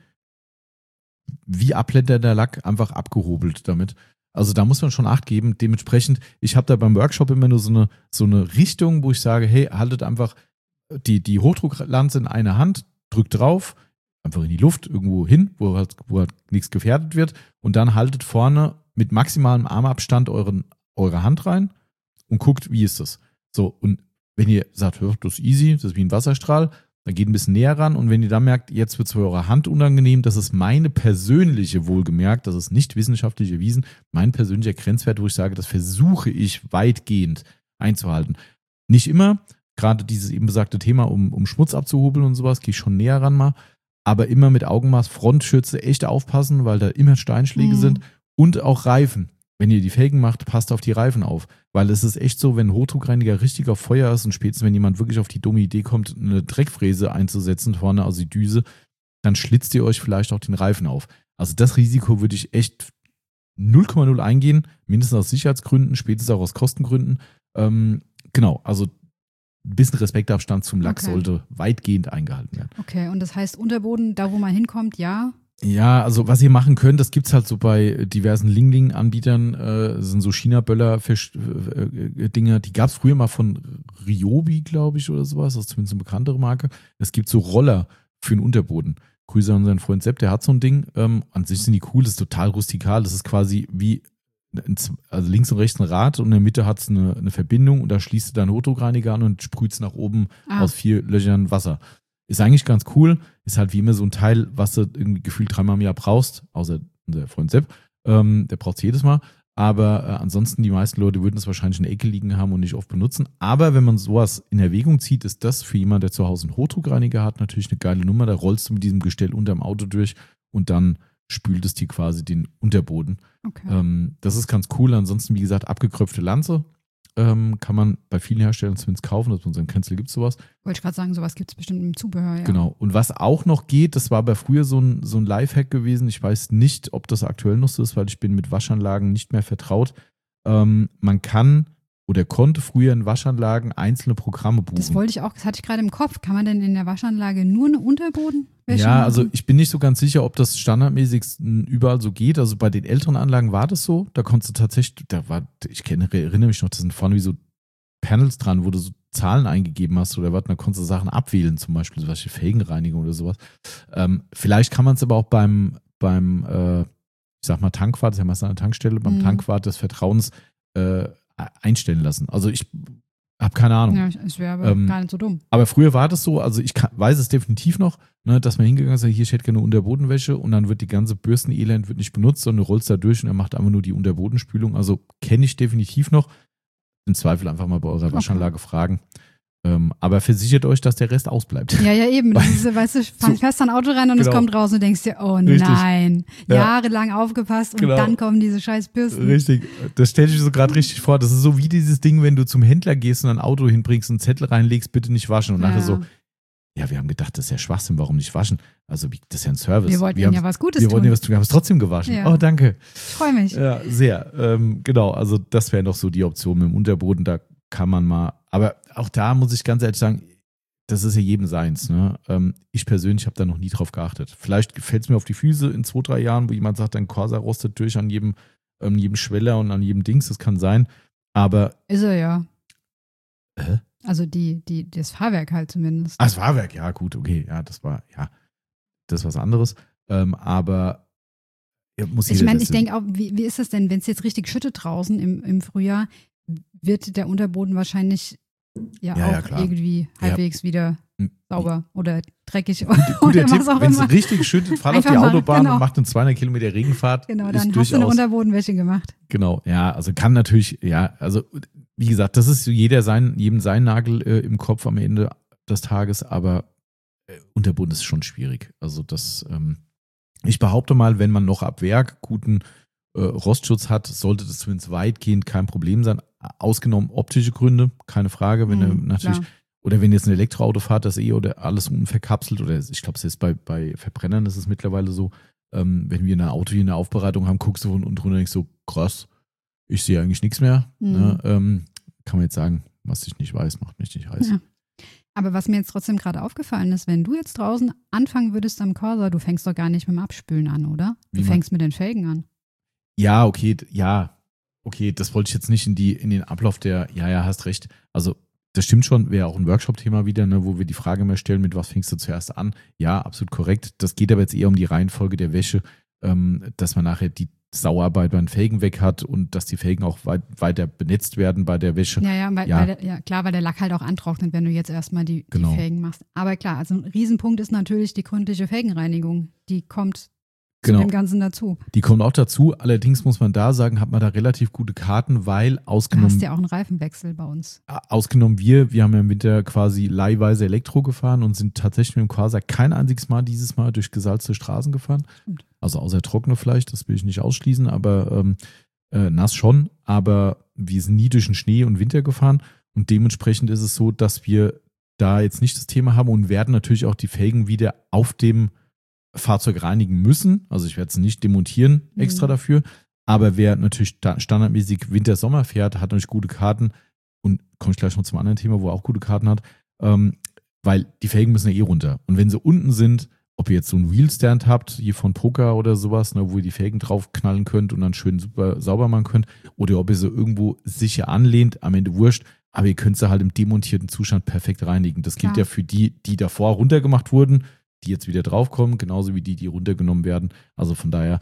wie abblendender Lack einfach abgehobelt damit. Also da muss man schon Acht geben. Dementsprechend, ich habe da beim Workshop immer nur so eine, so eine Richtung, wo ich sage, hey, haltet einfach die, die Hochdrucklanze in eine Hand, drückt drauf, einfach in die Luft irgendwo hin, wo halt, wo halt nichts gefährdet wird und dann haltet vorne mit maximalem Armabstand euren, eure Hand rein und guckt, wie ist das. So, und wenn ihr sagt, das ist easy, das ist wie ein Wasserstrahl, dann geht ein bisschen näher ran und wenn ihr dann merkt, jetzt wird es für eure Hand unangenehm, das ist meine persönliche, wohlgemerkt, das ist nicht wissenschaftlich erwiesen, mein persönlicher Grenzwert, wo ich sage, das versuche ich weitgehend einzuhalten. Nicht immer, gerade dieses eben besagte Thema, um, um Schmutz abzuhobeln und sowas, gehe ich schon näher ran mal. Aber immer mit Augenmaß, Frontschütze echt aufpassen, weil da immer Steinschläge mhm. sind. Und auch Reifen. Wenn ihr die Felgen macht, passt auf die Reifen auf. Weil es ist echt so, wenn ein Hochdruckreiniger richtig auf Feuer ist und spätestens, wenn jemand wirklich auf die dumme Idee kommt, eine Dreckfräse einzusetzen vorne, also die Düse, dann schlitzt ihr euch vielleicht auch den Reifen auf. Also das Risiko würde ich echt null Komma null eingehen, mindestens aus Sicherheitsgründen, spätestens auch aus Kostengründen. Ähm, genau, also ein bisschen Respektabstand zum Lack Okay. sollte weitgehend eingehalten werden. Okay, und das heißt Unterboden, da wo man hinkommt, ja? Ja, also was ihr machen könnt, das gibt's halt so bei diversen Ling-Ling-Anbietern, äh, das sind so China-Böller-Dinger, die gab's früher mal von Ryobi, glaube ich, oder sowas, das ist zumindest eine bekanntere Marke. Es gibt so Roller für den Unterboden. Grüße an seinen Freund Sepp, der hat so ein Ding. Ähm, an sich sind die cool, das ist total rustikal, das ist quasi wie, ein, also links und rechts ein Rad und in der Mitte hat's eine, eine Verbindung und da schließt du deinen Hochdruckreiniger an und sprüht's nach oben Ah. aus vier Löchern Wasser. Ist eigentlich ganz cool. Ist halt wie immer so ein Teil, was du irgendwie gefühlt dreimal im Jahr brauchst, außer unser Freund Sepp. Ähm, der braucht es jedes Mal. Aber äh, ansonsten, die meisten Leute würden es wahrscheinlich in der Ecke liegen haben und nicht oft benutzen. Aber wenn man sowas in Erwägung zieht, ist das für jemanden, der zu Hause einen Hochdruckreiniger hat, natürlich eine geile Nummer. Da rollst du mit diesem Gestell unterm Auto durch und dann spült es dir quasi den Unterboden. Okay. Ähm, das ist ganz cool. Ansonsten, wie gesagt, abgekröpfte Lanze. Ähm, kann man bei vielen Herstellern zumindest kaufen, dass man so ein Kennzel gibt sowas. Wollte ich gerade sagen, sowas gibt es bestimmt im Zubehör, ja. Genau. Und was auch noch geht, das war aber früher so ein, so ein Lifehack gewesen. Ich weiß nicht, ob das aktuell noch so ist, weil ich bin mit Waschanlagen nicht mehr vertraut. Ähm, man kann oder konnte früher in Waschanlagen einzelne Programme buchen. Das wollte ich auch, das hatte ich gerade im Kopf. Kann man denn in der Waschanlage nur eine Unterbodenwäsche Ja, machen? also ich bin nicht so ganz sicher, ob das standardmäßig überall so geht. Also bei den älteren Anlagen war das so. Da konntest du tatsächlich, da war, ich kenne, erinnere mich noch, da sind vorne wie so Panels dran, wo du so Zahlen eingegeben hast oder was, da konntest du Sachen abwählen, zum Beispiel zum Beispiel Felgenreinigung oder sowas. Ähm, vielleicht kann man es aber auch beim, beim äh, ich sag mal Tankwart, das ist ja meistens eine Tankstelle, beim Mhm. Tankwart des Vertrauens äh, einstellen lassen. Also ich habe keine Ahnung. Ja, es wäre aber Ähm, gar nicht so dumm. Aber früher war das so, also ich kann, weiß es definitiv noch, ne, dass man hingegangen ist, hier, ich hätte gerne Unterbodenwäsche und dann wird die ganze Bürstenelend wird nicht benutzt, sondern du rollst da durch und er macht einfach nur die Unterbodenspülung. Also kenne ich definitiv noch. Im Zweifel einfach mal bei eurer Okay. Waschanlage fragen. Ähm, aber versichert euch, dass der Rest ausbleibt. Ja, ja, eben. Das ist, weißt du, fahr- So. fährst ein Auto rein und es Genau. kommt raus und denkst dir, oh Richtig. nein, Ja. jahrelang aufgepasst und Genau. dann kommen diese scheiß Bürsten. Richtig. Das stelle ich mir so gerade richtig vor. Das ist so wie dieses Ding, wenn du zum Händler gehst und ein Auto hinbringst und einen Zettel reinlegst, bitte nicht waschen. Und Ja. nachher so, ja, wir haben gedacht, das ist ja Schwachsinn, warum nicht waschen? Also wie- das ist ja ein Service. Wir wollten wir ihnen haben, ja was Gutes wir tun. wollten ja was tun, wir haben es trotzdem gewaschen. Ja. Oh, danke. Ich freue mich. Ja, sehr. Ähm, genau, also das wäre noch so die Option mit dem Unterboden. Da kann man mal, aber auch da muss ich ganz ehrlich sagen, das ist ja jedem seins. Ne? Ähm, ich persönlich habe da noch nie drauf geachtet. Vielleicht fällt es mir auf die Füße in zwei, drei Jahren, wo jemand sagt, dein Corsa rostet durch an jedem, an jedem Schweller und an jedem Dings. Das kann sein. Aber Ist er ja. Hä? Also die, die, das Fahrwerk halt zumindest. Ah, das Fahrwerk, ja, gut, okay, ja, das war, ja, das ist was anderes. Ähm, aber ja, muss Ich jeder meine, das ich denke auch, wie, wie ist das denn, wenn es jetzt richtig schüttet draußen im, im Frühjahr, wird der Unterboden wahrscheinlich ja, Ja, auch ja, klar. irgendwie Ja. halbwegs wieder Hm. sauber oder dreckig Guter oder Tipp, was auch wenn es immer. richtig schüttet, fahrt auf Einfach die mal, Autobahn genau. und macht eine zweihundert Kilometer Regenfahrt. Genau, ist dann hast du eine durchaus, Unterbodenwäsche gemacht. genau, ja, also kann natürlich, ja, also wie gesagt, das ist jeder sein, jedem sein Nagel äh, im Kopf am Ende des Tages, aber äh, Unterboden ist schon schwierig. Also das, ähm, ich behaupte mal, wenn man noch ab Werk guten äh, Rostschutz hat, sollte das zumindest weitgehend kein Problem sein. Ausgenommen optische Gründe, keine Frage, wenn Mhm, er natürlich, klar. oder wenn jetzt ein Elektroauto fahrt, das eh oder alles unten verkapselt, oder ich glaube, es ist bei, bei Verbrennern ist es mittlerweile so, ähm, wenn wir ein Auto hier in der Aufbereitung haben, guckst du von unten runter und denkst so, krass, ich sehe eigentlich nichts mehr. Mhm. Ne? Ähm, kann man jetzt sagen, was ich nicht weiß, macht mich nicht heiß. Ja. Aber was mir jetzt trotzdem gerade aufgefallen ist, wenn du jetzt draußen anfangen würdest am Corsa, du fängst doch gar nicht mit dem Abspülen an, oder? Du Wie man- fängst mit den Felgen an. Ja, okay, d- ja, okay, das wollte ich jetzt nicht in die in den Ablauf der, ja, ja, hast recht. Also das stimmt schon, wäre auch ein Workshop-Thema wieder, ne, wo wir die Frage mehr stellen, mit was fängst du zuerst an? Ja, absolut korrekt. Das geht aber jetzt eher um die Reihenfolge der Wäsche, ähm, dass man nachher die Sauarbeit bei den Felgen weg hat und dass die Felgen auch weit, weiter benetzt werden bei der Wäsche. Ja, ja, weil, Ja. Weil der, ja, klar, weil der Lack halt auch antrocknet, wenn du jetzt erstmal die, Genau. die Felgen machst. Aber klar, also ein Riesenpunkt ist natürlich die gründliche Felgenreinigung. Die kommt Genau. zu dem Ganzen dazu. Die kommen auch dazu. Allerdings muss man da sagen, hat man da relativ gute Karten, weil Du ausgenommen hast ja auch einen Reifenwechsel bei uns. Ausgenommen wir, wir haben ja im Winter quasi leihweise Elektro gefahren und sind tatsächlich mit dem Corsa kein einziges Mal dieses Mal durch gesalzte Straßen gefahren. Stimmt. Also außer trockene vielleicht, das will ich nicht ausschließen, aber ähm, äh, nass schon. Aber wir sind nie durch den Schnee und Winter gefahren und dementsprechend ist es so, dass wir da jetzt nicht das Thema haben und werden natürlich auch die Felgen wieder auf dem Fahrzeug reinigen müssen. Also ich werde es nicht demontieren extra Mhm. dafür. Aber wer natürlich da standardmäßig Winter-Sommer fährt, hat natürlich gute Karten und komme ich gleich noch zum anderen Thema, wo er auch gute Karten hat, ähm, weil die Felgen müssen ja eh runter. Und wenn sie unten sind, ob ihr jetzt so einen Wheelstand habt, hier von Poker oder sowas, ne, wo ihr die Felgen drauf knallen könnt und dann schön super sauber machen könnt, oder ob ihr sie irgendwo sicher anlehnt, am Ende wurscht, aber ihr könnt sie halt im demontierten Zustand perfekt reinigen. Das gilt Klar. ja für die, die davor runtergemacht wurden, die jetzt wieder draufkommen, genauso wie die, die runtergenommen werden. Also von daher,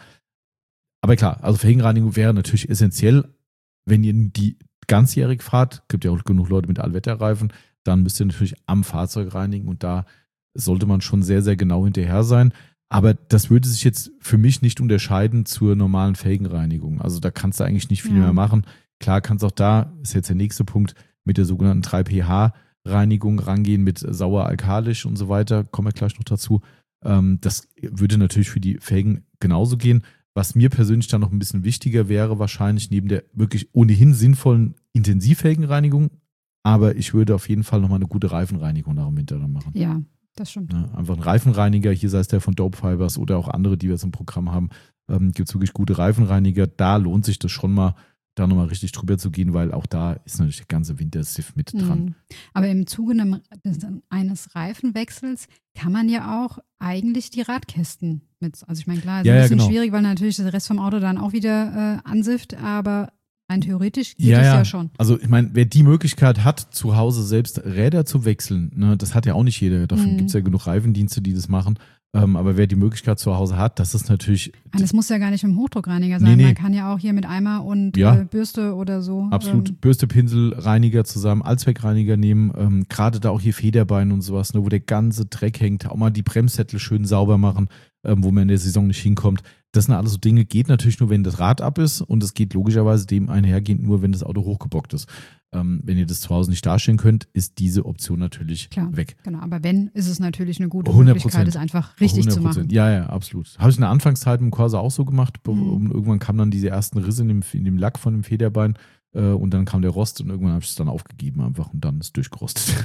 aber klar, also Felgenreinigung wäre natürlich essentiell, wenn ihr die ganzjährig fahrt, gibt ja auch genug Leute mit Allwetterreifen, dann müsst ihr natürlich am Fahrzeug reinigen und da sollte man schon sehr, sehr genau hinterher sein. Aber das würde sich jetzt für mich nicht unterscheiden zur normalen Felgenreinigung. Also da kannst du eigentlich nicht viel Ja. mehr machen. Klar kannst auch da, ist jetzt der nächste Punkt, mit der sogenannten drei pH Reinigung rangehen, mit sauer-alkalisch und so weiter. Kommen wir gleich noch dazu. Das würde natürlich für die Felgen genauso gehen. Was mir persönlich dann noch ein bisschen wichtiger wäre, wahrscheinlich neben der wirklich ohnehin sinnvollen Intensivfelgenreinigung, aber ich würde auf jeden Fall nochmal eine gute Reifenreinigung nach dem Winter dann machen. Ja, das stimmt. Ja, einfach ein Reifenreiniger, hier sei es der von Dope Fibers oder auch andere, die wir jetzt im Programm haben, ähm, gibt es wirklich gute Reifenreiniger. Da lohnt sich das schon mal, da nochmal richtig drüber zu gehen, weil auch da ist natürlich der ganze Wintersiff mit dran. Mhm. Aber im Zuge einem, eines Reifenwechsels kann man ja auch eigentlich die Radkästen mit, also ich meine, klar, ist Ja, ein ja, bisschen genau. schwierig, weil natürlich der Rest vom Auto dann auch wieder äh, ansifft, aber rein theoretisch geht Ja, es ja. ja. schon. Also ich meine, wer die Möglichkeit hat, zu Hause selbst Räder zu wechseln, ne, das hat ja auch nicht jeder. Dafür Mhm. gibt es ja genug Reifendienste, die das machen. Ähm, aber wer die Möglichkeit zu Hause hat, das ist natürlich Und es muss ja gar nicht mit dem Hochdruckreiniger sein. Nee, nee. Man kann ja auch hier mit Eimer und Ja. äh, Bürste oder so. absolut Ähm, Bürste, Pinsel, Reiniger zusammen, Allzweckreiniger nehmen. Ähm, Gerade da auch hier Federbein und sowas, ne, wo der ganze Dreck hängt. Auch mal die Bremssättel schön sauber machen, ähm, wo man in der Saison nicht hinkommt. Das sind alles so Dinge, geht natürlich nur, wenn das Rad ab ist und es geht logischerweise dem einhergehend nur, wenn das Auto hochgebockt ist. Ähm, wenn ihr das zu Hause nicht darstellen könnt, ist diese Option natürlich Klar. weg. Genau, aber wenn, ist es natürlich eine gute hundert Möglichkeit, Prozent. es einfach richtig zu hundert Prozent. machen. Ja, ja, absolut. Habe ich in der Anfangszeit mit dem Corsa auch so gemacht. Mhm. Und irgendwann kamen dann diese ersten Risse in dem, in dem Lack von dem Federbein äh, und dann kam der Rost und irgendwann habe ich es dann aufgegeben einfach und dann ist es durchgerostet.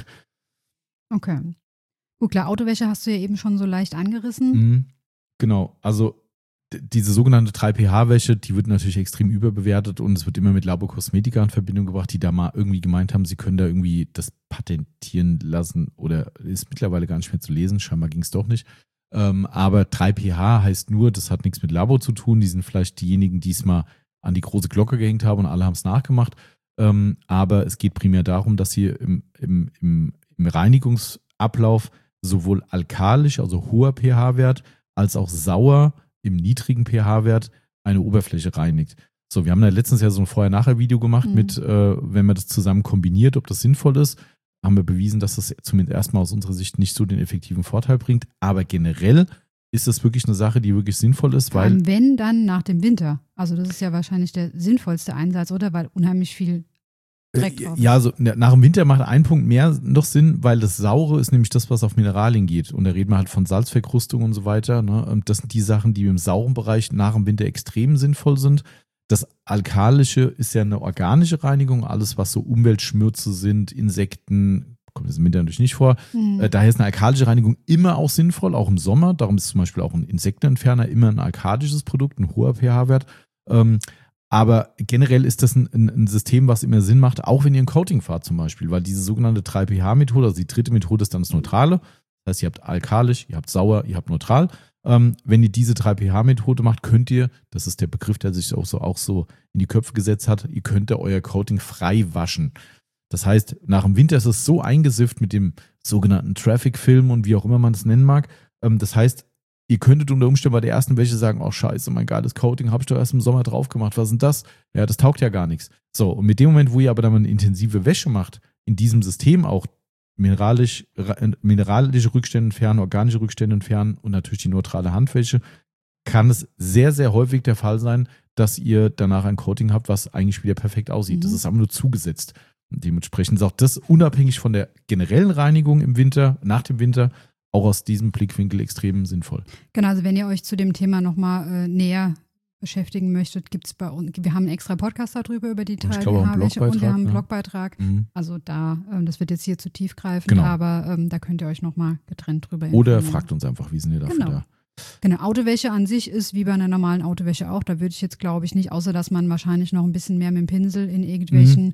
Okay. Gut, klar, Autowäsche hast du ja eben schon so leicht angerissen. Mhm. Genau, also d- diese sogenannte drei pH Wäsche, die wird natürlich extrem überbewertet und es wird immer mit Labokosmetika in Verbindung gebracht, die da mal irgendwie gemeint haben, sie können da irgendwie das patentieren lassen oder ist mittlerweile gar nicht mehr zu lesen, scheinbar ging es doch nicht. Ähm, aber drei pH heißt nur, das hat nichts mit Labo zu tun, die sind vielleicht diejenigen, die es mal an die große Glocke gehängt haben und alle haben es nachgemacht. Ähm, aber es geht primär darum, dass sie im, im, im, im Reinigungsablauf sowohl alkalisch, also hoher pH-Wert, als auch sauer im niedrigen pH-Wert eine Oberfläche reinigt. So, wir haben da letztens ja so ein Vorher-Nachher-Video gemacht Mhm. mit, äh, wenn man das zusammen kombiniert, ob das sinnvoll ist, haben wir bewiesen, dass das zumindest erstmal aus unserer Sicht nicht so den effektiven Vorteil bringt. Aber generell ist das wirklich eine Sache, die wirklich sinnvoll ist, Vor weil allem wenn, dann nach dem Winter. Also das ist ja wahrscheinlich der sinnvollste Einsatz, oder? Weil unheimlich viel Dreck drauf ja, ist. also nach dem Winter macht ein Punkt mehr noch Sinn, weil das Saure ist nämlich das, was auf Mineralien geht. Und da reden wir halt von Salzverkrustung und so weiter. Ne? Und das sind die Sachen, die im sauren Bereich nach dem Winter extrem sinnvoll sind. Das Alkalische ist ja eine organische Reinigung. Alles, was so Umweltschmürze sind, Insekten, kommt jetzt im Winter natürlich nicht vor. Mhm. Äh, daher ist eine alkalische Reinigung immer auch sinnvoll, auch im Sommer. Darum ist zum Beispiel auch ein Insektenentferner immer ein alkalisches Produkt, ein hoher pH-Wert. Ähm, Aber generell ist das ein, ein, ein System, was immer Sinn macht, auch wenn ihr ein Coating fahrt zum Beispiel, weil diese sogenannte drei pH Methode, also die dritte Methode ist dann das Neutrale. Das heißt, ihr habt alkalisch, ihr habt sauer, ihr habt neutral. Ähm, wenn ihr diese drei pH Methode macht, könnt ihr, das ist der Begriff, der sich auch so, auch so in die Köpfe gesetzt hat, ihr könnt euer Coating frei waschen. Das heißt, nach dem Winter ist es so eingesifft mit dem sogenannten Traffic-Film und wie auch immer man es nennen mag. Ähm, das heißt, ihr könntet unter Umständen bei der ersten Wäsche sagen, oh scheiße, mein geiles Coating habe ich doch erst im Sommer drauf gemacht, was ist denn das? Ja, das taugt ja gar nichts. So, und mit dem Moment, wo ihr aber dann mal eine intensive Wäsche macht, in diesem System auch mineralisch, mineralische Rückstände entfernen, organische Rückstände entfernen und natürlich die neutrale Handwäsche, kann es sehr, sehr häufig der Fall sein, dass ihr danach ein Coating habt, was eigentlich wieder perfekt aussieht. Mhm. Das ist aber nur zugesetzt. Und dementsprechend ist auch das unabhängig von der generellen Reinigung im Winter, nach dem Winter, auch aus diesem Blickwinkel extrem sinnvoll. Genau, also wenn ihr euch zu dem Thema nochmal äh, näher beschäftigen möchtet, gibt es bei uns, wir haben einen extra Podcast darüber, über die Und ich drei glaube auch einen pH-Wäsche und wir haben einen ja. Blogbeitrag. Mhm. Also da, ähm, das wird jetzt hier zu tiefgreifend, Genau. aber ähm, da könnt ihr euch nochmal getrennt drüber Oder informieren. fragt uns einfach, wie sind ihr dafür Genau. da? Genau, Autowäsche an sich ist wie bei einer normalen Autowäsche auch. Da würde ich jetzt, glaube ich, nicht, außer dass man wahrscheinlich noch ein bisschen mehr mit dem Pinsel in irgendwelchen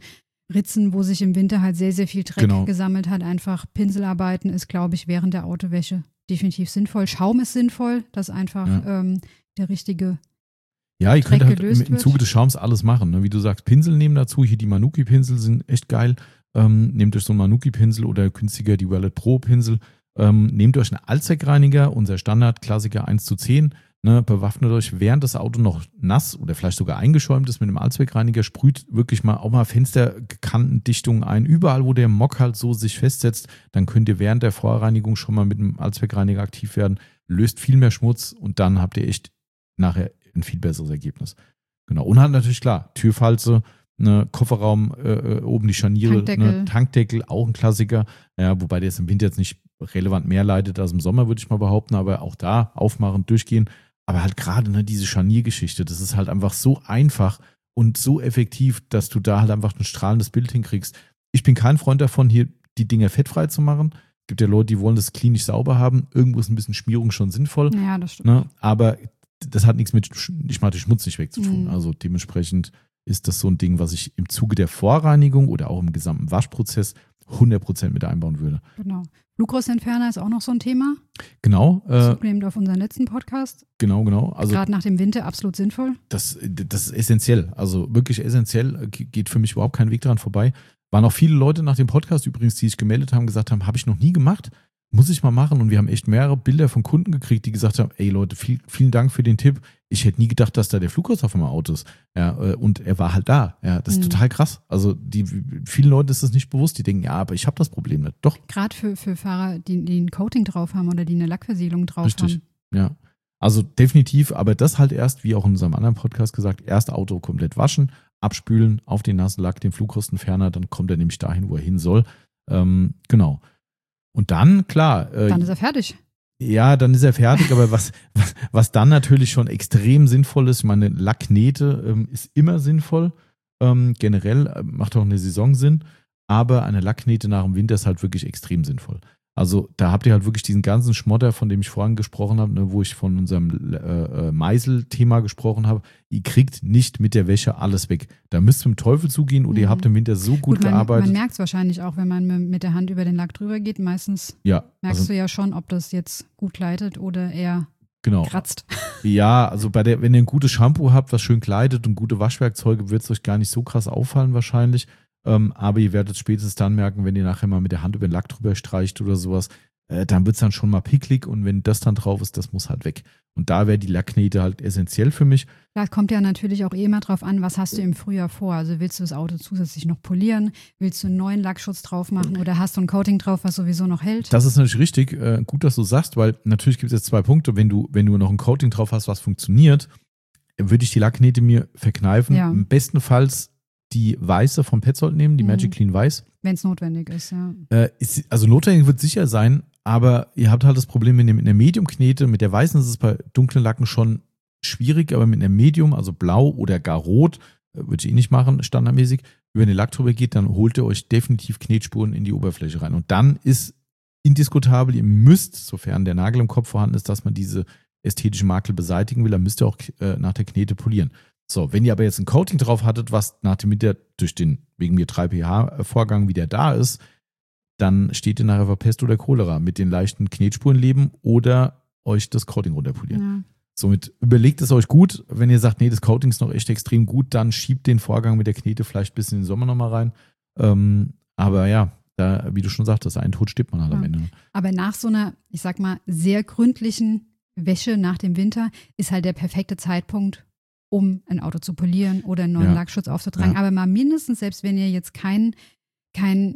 Ritzen, wo sich im Winter halt sehr, sehr viel Dreck Genau. gesammelt hat. Einfach Pinselarbeiten ist, glaube ich, während der Autowäsche definitiv sinnvoll. Schaum ist sinnvoll, dass einfach Ja. ähm, der richtige Ja, ihr Dreck könnt halt gelöst im, im wird. Zuge des Schaums alles machen. Ne? Wie du sagst, Pinsel nehmen dazu. Hier die Manuki-Pinsel sind echt geil. Ähm, nehmt euch so einen Manuki-Pinsel oder günstiger die Wallet Pro-Pinsel. Ähm, nehmt euch einen Allzweckreiniger, unser Standard-Klassiker eins zu zehn. Ne? Bewaffnet euch, während das Auto noch nass oder vielleicht sogar eingeschäumt ist mit einem Allzweckreiniger. Sprüht wirklich mal auch mal Fensterkantendichtungen ein. Überall, wo der Mock halt so sich festsetzt, dann könnt ihr während der Vorreinigung schon mal mit einem Allzweckreiniger aktiv werden. Löst viel mehr Schmutz und dann habt ihr echt nachher ein viel besseres Ergebnis. Genau. Und halt natürlich klar, Türfalze, ne, Kofferraum, äh, oben die Scharniere, Tankdeckel. Ne, Tankdeckel, auch ein Klassiker. Ja, wobei der jetzt im Winter jetzt nicht relevant mehr leidet als im Sommer, würde ich mal behaupten, aber auch da aufmachen, durchgehen. Aber halt gerade ne, diese Scharniergeschichte, das ist halt einfach so einfach und so effektiv, dass du da halt einfach ein strahlendes Bild hinkriegst. Ich bin kein Freund davon, hier die Dinger fettfrei zu machen. Es gibt ja Leute, die wollen das klinisch sauber haben. Irgendwo ist ein bisschen Schmierung schon sinnvoll. Ja, das stimmt. Ne? Aber das hat nichts mit, ich mache den Schmutz nicht wegzutun. Mhm. Also dementsprechend ist das so ein Ding, was ich im Zuge der Vorreinigung oder auch im gesamten Waschprozess hundert Prozent mit einbauen würde. Genau. Flugrostentferner ist auch noch so ein Thema. Genau, äh, Zunehmend auf unseren letzten Podcast. genau, genau. Also Gerade nach dem Winter absolut sinnvoll. das, das ist essentiell. Also wirklich essentiell. Geht für mich überhaupt kein Weg dran vorbei. Waren auch viele Leute nach dem Podcast übrigens, die sich gemeldet haben, gesagt haben, habe ich noch nie gemacht. Muss ich mal machen. Und wir haben echt mehrere Bilder von Kunden gekriegt, die gesagt haben, ey Leute, viel, vielen Dank für den Tipp. Ich hätte nie gedacht, dass da der Flugrost auf meinem Auto ist. Ja, und er war halt da. Ja, das ist Mhm. total krass. Also die, vielen Leuten ist das nicht bewusst. Die denken, ja, aber ich habe das Problem nicht. Doch, Gerade für, für Fahrer, die, die ein Coating drauf haben oder die eine Lackversiegelung drauf richtig. haben. Ja. Also definitiv, aber das halt erst, wie auch in unserem anderen Podcast gesagt, erst Auto komplett waschen, abspülen, auf den nassen Lack, den Flugrostenferner, dann kommt er nämlich dahin, wo er hin soll. Ähm, genau. Und dann, klar. Äh, Dann ist er fertig. Ja, dann ist er fertig, aber was, was, was dann natürlich schon extrem sinnvoll ist, meine Lackknete ähm, ist immer sinnvoll. Ähm, generell äh, macht auch eine Saison Sinn, aber eine Lackknete nach dem Winter ist halt wirklich extrem sinnvoll. Also da habt ihr halt wirklich diesen ganzen Schmotter, von dem ich vorhin gesprochen habe, ne, wo ich von unserem äh, äh, Meißel-Thema gesprochen habe. Ihr kriegt nicht mit der Wäsche alles weg. Da müsst ihr mit dem Teufel zugehen oder Mhm. ihr habt im Winter so gut, Gut, man, gearbeitet. man merkt es wahrscheinlich auch, wenn man mit der Hand über den Lack drüber geht. Meistens ja, merkst also, du ja schon, ob das jetzt gut gleitet oder eher genau. kratzt. Ja, also bei der, wenn ihr ein gutes Shampoo habt, was schön gleitet und gute Waschwerkzeuge, wird es euch gar nicht so krass auffallen wahrscheinlich. Ähm, aber ihr werdet spätestens dann merken, wenn ihr nachher mal mit der Hand über den Lack drüber streicht oder sowas, äh, dann wird es dann schon mal picklig und wenn das dann drauf ist, das muss halt weg. Und da wäre die Lackknete halt essentiell für mich. Da kommt ja natürlich auch eh immer drauf an, was hast du im Frühjahr vor? Also willst du das Auto zusätzlich noch polieren? Willst du einen neuen Lackschutz drauf machen oder hast du ein Coating drauf, was sowieso noch hält? Das ist natürlich richtig, äh, gut, dass du sagst, weil natürlich gibt es jetzt zwei Punkte. Wenn du, wenn du noch ein Coating drauf hast, was funktioniert, würde ich die Lackknete mir verkneifen. Ja. Bestenfalls die weiße vom Petzold nehmen, die Mhm. Magic Clean Weiß. Wenn es notwendig ist, ja. Äh, ist, also notwendig wird sicher sein, aber ihr habt halt das Problem mit, dem, mit der Medium-Knete, mit der weißen ist es bei dunklen Lacken schon schwierig, aber mit einer Medium, also blau oder gar rot, äh, würde ich eh nicht machen, standardmäßig, wenn ihr Lack drüber geht, dann holt ihr euch definitiv Knetspuren in die Oberfläche rein. Und dann ist indiskutabel, ihr müsst, sofern der Nagel im Kopf vorhanden ist, dass man diese ästhetischen Makel beseitigen will, dann müsst ihr auch äh, nach der Knete polieren. So, wenn ihr aber jetzt ein Coating drauf hattet, was nach dem Winter durch den wegen mir drei pH-Vorgang wieder da ist, dann steht ihr nachher vor Pest oder Cholera mit den leichten Knetspuren leben oder euch das Coating runterpolieren. ja. Somit überlegt es euch gut. Wenn ihr sagt, nee, das Coating ist noch echt extrem gut, dann schiebt den Vorgang mit der Knete vielleicht bis in den Sommer nochmal rein. Ähm, aber ja, da, wie du schon sagtest, ein Tod stirbt man halt Ja. am Ende. Aber nach so einer, ich sag mal, sehr gründlichen Wäsche nach dem Winter ist halt der perfekte Zeitpunkt, um ein Auto zu polieren oder einen neuen Ja. Lackschutz aufzutragen. Ja. Aber mal mindestens, selbst wenn ihr jetzt kein, kein,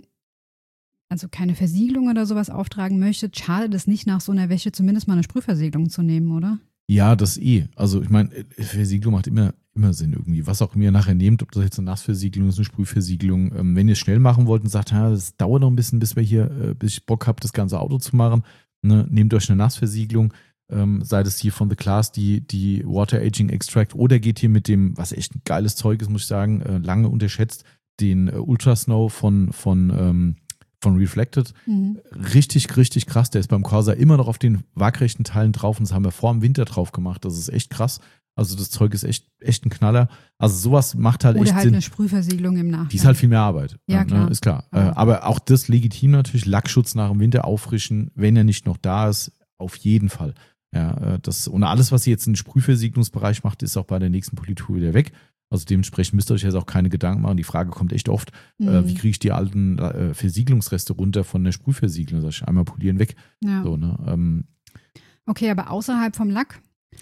also keine Versiegelung oder sowas auftragen möchtet, schadet es nicht, nach so einer Wäsche zumindest mal eine Sprühversiegelung zu nehmen, oder? Ja, das eh. Also ich meine, Versiegelung macht immer, immer Sinn irgendwie. Was auch immer ihr nachher nehmt, ob das jetzt eine Nassversiegelung ist, eine Sprühversiegelung. Ähm, wenn ihr es schnell machen wollt und sagt, ja, das dauert noch ein bisschen, bis wir hier, äh, bis ich Bock habe, das ganze Auto zu machen, ne, nehmt euch eine Nassversiegelung, ähm, sei das hier von The Class, die, die Water Aging Extract, oder geht hier mit dem, was echt ein geiles Zeug ist, muss ich sagen, äh, lange unterschätzt, den äh, Ultra Snow von, von, ähm, von Reflected. Mhm. Richtig, richtig krass. Der ist beim Corsa immer noch auf den waagrechten Teilen drauf und das haben wir vor dem Winter drauf gemacht. Das ist echt krass. Also das Zeug ist echt, echt ein Knaller. Also sowas macht halt Oder echt halt Sinn. eine Sprühversiegelung im Nachhinein. Die ist halt viel mehr Arbeit. Ja, klar. Ne? Ist klar. Ja. Äh, aber auch das legitim natürlich. Lackschutz nach dem Winter auffrischen, wenn er nicht noch da ist, auf jeden Fall. Ja, äh, das, und alles, was ihr jetzt im Sprühversiegelungsbereich macht, ist auch bei der nächsten Politur wieder weg. Also dementsprechend müsst ihr euch jetzt auch keine Gedanken machen. Die Frage kommt echt oft, Mhm. äh, wie kriege ich die alten äh, Versiegelungsreste runter von der Sprühversiegelung? Sag ich, einmal polieren weg. Ja. So, ne? ähm, Okay, aber außerhalb vom Lack?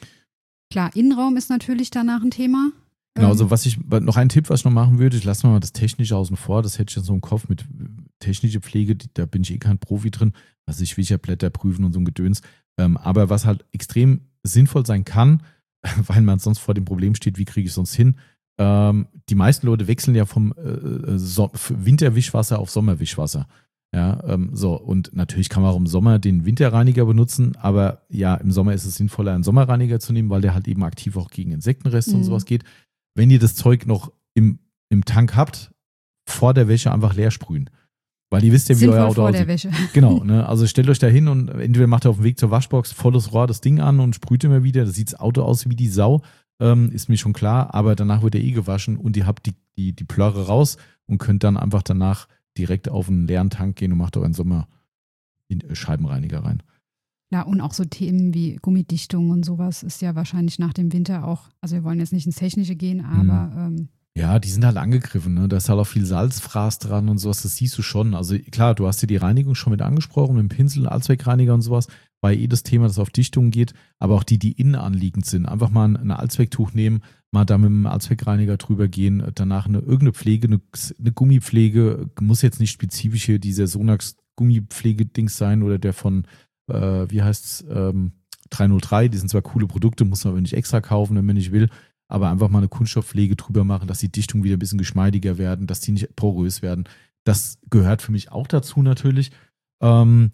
Klar, Innenraum ist natürlich danach ein Thema. Genau, Ähm, also was ich, noch ein Tipp, was ich noch machen würde, ich lasse mal das Technische außen vor, das hätte ich jetzt so im Kopf mit technische Pflege, da bin ich eh kein Profi drin, also ich will ja Blätter prüfen und so ein Gedöns, ähm, aber was halt extrem sinnvoll sein kann, weil man sonst vor dem Problem steht, wie kriege ich es sonst hin, ähm, die meisten Leute wechseln ja vom äh, so, Winterwischwasser auf Sommerwischwasser. Ja, ähm, so, und natürlich kann man auch im Sommer den Winterreiniger benutzen, aber ja, im Sommer ist es sinnvoller, einen Sommerreiniger zu nehmen, weil der halt eben aktiv auch gegen Insektenreste Mhm. und sowas geht. Wenn ihr das Zeug noch im, im Tank habt, vor der Wäsche einfach leer sprühen. Weil ihr wisst ja, wie sinnvoll euer Auto vor der aussieht. Wäsche. Genau, ne? Also stellt euch da hin und entweder macht ihr auf dem Weg zur Waschbox volles Rohr das Ding an und sprüht immer wieder. Da sieht das Auto aus wie die Sau, ähm, ist mir schon klar, aber danach wird er eh gewaschen und ihr habt die, die, die Plörre raus und könnt dann einfach danach direkt auf einen leeren Tank gehen und macht euren Sommer in Scheibenreiniger rein. Ja, und auch so Themen wie Gummidichtung und sowas ist ja wahrscheinlich nach dem Winter auch, also wir wollen jetzt nicht ins Technische gehen, aber ähm, Ja, die sind halt angegriffen, ne? Da ist halt auch viel Salzfraß dran und sowas, das siehst du schon. Also klar, du hast dir die Reinigung schon mit angesprochen, mit dem Pinsel, Allzweckreiniger und sowas, weil eh das Thema, das auf Dichtung geht, aber auch die, die innen anliegend sind. Einfach mal ein, ein Allzwecktuch nehmen, mal da mit dem Allzweckreiniger drüber gehen, danach eine irgendeine Pflege, eine, eine Gummipflege, muss jetzt nicht spezifisch hier dieser Sonax Gummipflege-Dings sein oder der von, äh, wie heißt's, ähm, drei null drei, die sind zwar coole Produkte, muss man aber nicht extra kaufen, wenn man nicht will. Aber einfach mal eine Kunststoffpflege drüber machen, dass die Dichtungen wieder ein bisschen geschmeidiger werden, dass die nicht porös werden. Das gehört für mich auch dazu natürlich. Ähm,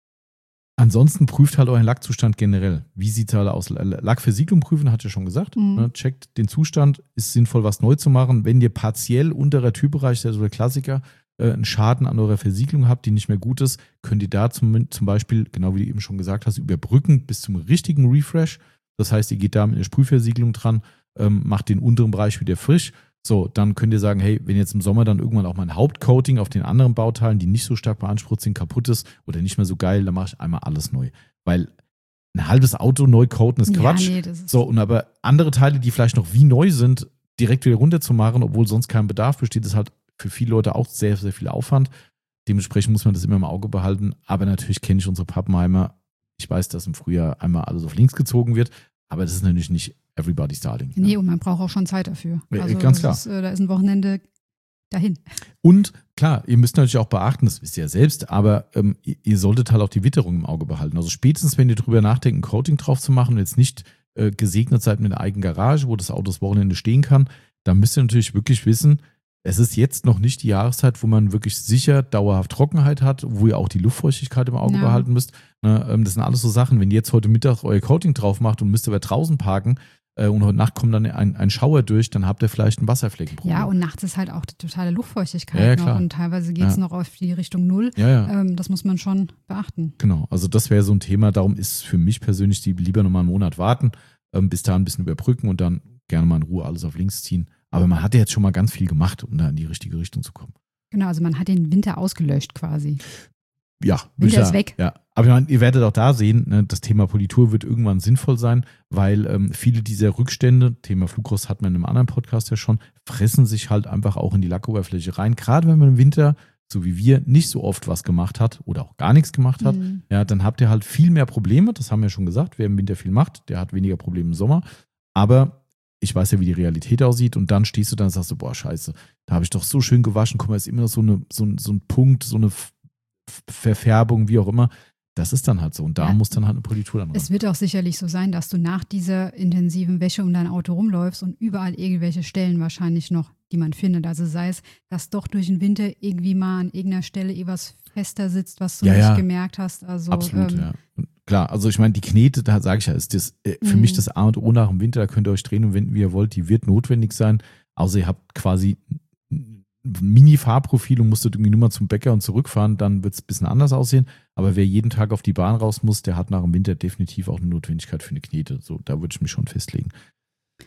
ansonsten prüft halt euren Lackzustand generell. Wie sieht es halt aus? Lackversiegelung prüfen, hat ja schon gesagt. Mhm. Ne? Checkt den Zustand. Ist sinnvoll, was neu zu machen. Wenn ihr partiell unterer Typbereich, der so der Klassiker, äh, einen Schaden an eurer Versiegelung habt, die nicht mehr gut ist, könnt ihr da zum, zum Beispiel, genau wie du eben schon gesagt hast, überbrücken bis zum richtigen Refresh. Das heißt, ihr geht da mit einer Sprühversiegelung dran, ähm, macht den unteren Bereich wieder frisch. So, dann könnt ihr sagen, hey, wenn jetzt im Sommer dann irgendwann auch mein Hauptcoating auf den anderen Bauteilen, die nicht so stark beansprucht sind, kaputt ist oder nicht mehr so geil, dann mache ich einmal alles neu. Weil ein halbes Auto neu coaten ist Quatsch. Ja, nee, das ist So, und aber andere Teile, die vielleicht noch wie neu sind, direkt wieder runterzumachen, obwohl sonst kein Bedarf besteht, ist halt für viele Leute auch sehr, sehr viel Aufwand. Dementsprechend muss man das immer im Auge behalten. Aber natürlich kenne ich unsere Pappenheimer. Ich weiß, dass im Frühjahr einmal alles auf links gezogen wird, aber das ist natürlich nicht everybody's darling. Nee, Ja. und man braucht auch schon Zeit dafür. Ja, Also ganz das klar. Ist, äh, da ist ein Wochenende dahin. Und klar, ihr müsst natürlich auch beachten, das wisst ihr ja selbst, aber ähm, ihr, ihr solltet halt auch die Witterung im Auge behalten. Also spätestens, wenn ihr drüber nachdenkt, ein Coating drauf zu machen und jetzt nicht äh, gesegnet seid mit einer eigenen Garage, wo das Auto das Wochenende stehen kann, dann müsst ihr natürlich wirklich wissen, es ist jetzt noch nicht die Jahreszeit, wo man wirklich sicher dauerhaft Trockenheit hat, wo ihr auch die Luftfeuchtigkeit im Auge Ja. behalten müsst. Ne, ähm, das sind alles so Sachen, wenn ihr jetzt heute Mittag euer Coating drauf macht und müsst aber draußen parken äh, und heute Nacht kommt dann ein, ein Schauer durch, dann habt ihr vielleicht ein Wasserfleckenproblem. Ja, und nachts ist halt auch die totale Luftfeuchtigkeit Ja, ja, noch klar. und teilweise geht es Ja. noch auf die Richtung Null. ja, ja. Ähm, das muss man schon beachten. Genau, also das wäre so ein Thema, darum ist für mich persönlich die lieber nochmal einen Monat warten, ähm, bis dahin ein bisschen überbrücken und dann gerne mal in Ruhe alles auf links ziehen. Aber man hat ja jetzt schon mal ganz viel gemacht, um da in die richtige Richtung zu kommen. Genau, also man hat den Winter ausgelöscht quasi. Ja, Winter würde ich ist sagen. weg. Ja, aber ich meine, ihr werdet auch da sehen, ne, das Thema Politur wird irgendwann sinnvoll sein, weil ähm, viele dieser Rückstände, Thema Flugrost hat man in einem anderen Podcast ja schon, fressen sich halt einfach auch in die Lackoberfläche rein. Gerade wenn man im Winter, so wie wir, nicht so oft was gemacht hat oder auch gar nichts gemacht hat, Mhm. ja, dann habt ihr halt viel mehr Probleme. Das haben wir schon gesagt. Wer im Winter viel macht, der hat weniger Probleme im Sommer. Aber ich weiß ja, wie die Realität aussieht. Und dann stehst du da und sagst du, boah, scheiße, da habe ich doch so schön gewaschen. Guck mal, ist immer noch so, eine, so, ein, so ein Punkt, so eine F- Verfärbung, wie auch immer. Das ist dann halt so. Und da Ja. muss dann halt eine Politur dann ran. Es wird auch sicherlich so sein, dass du nach dieser intensiven Wäsche um dein Auto rumläufst und überall irgendwelche Stellen wahrscheinlich noch, die man findet. Also sei es, dass doch durch den Winter irgendwie mal an irgendeiner Stelle etwas fester sitzt, was du Ja, nicht ja. gemerkt hast. Also, Absolut, ähm, ja. Und klar, also ich meine, die Knete, da sage ich ja, ist das äh, für Mhm. mich das A und O nach dem Winter. Da könnt ihr euch drehen und wenden, wie ihr wollt. Die wird notwendig sein. Außer ihr habt quasi ein Mini-Fahrprofil und musstet irgendwie nur mal zum Bäcker und zurückfahren, dann wird es ein bisschen anders aussehen. Aber wer jeden Tag auf die Bahn raus muss, der hat nach dem Winter definitiv auch eine Notwendigkeit für eine Knete. So, da würde ich mich schon festlegen.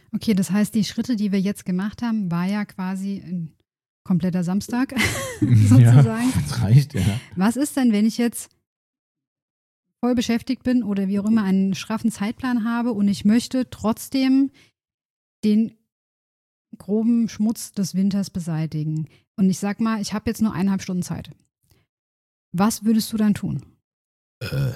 Okay, das heißt, die Schritte, die wir jetzt gemacht haben, war ja quasi ein kompletter Samstag sozusagen. Ja, das reicht, ja. Was ist denn, wenn ich jetzt voll beschäftigt bin oder wie auch immer einen straffen Zeitplan habe und ich möchte trotzdem den groben Schmutz des Winters beseitigen? Und ich sag mal, ich habe jetzt nur eineinhalb Stunden Zeit. Was würdest du dann tun? Äh,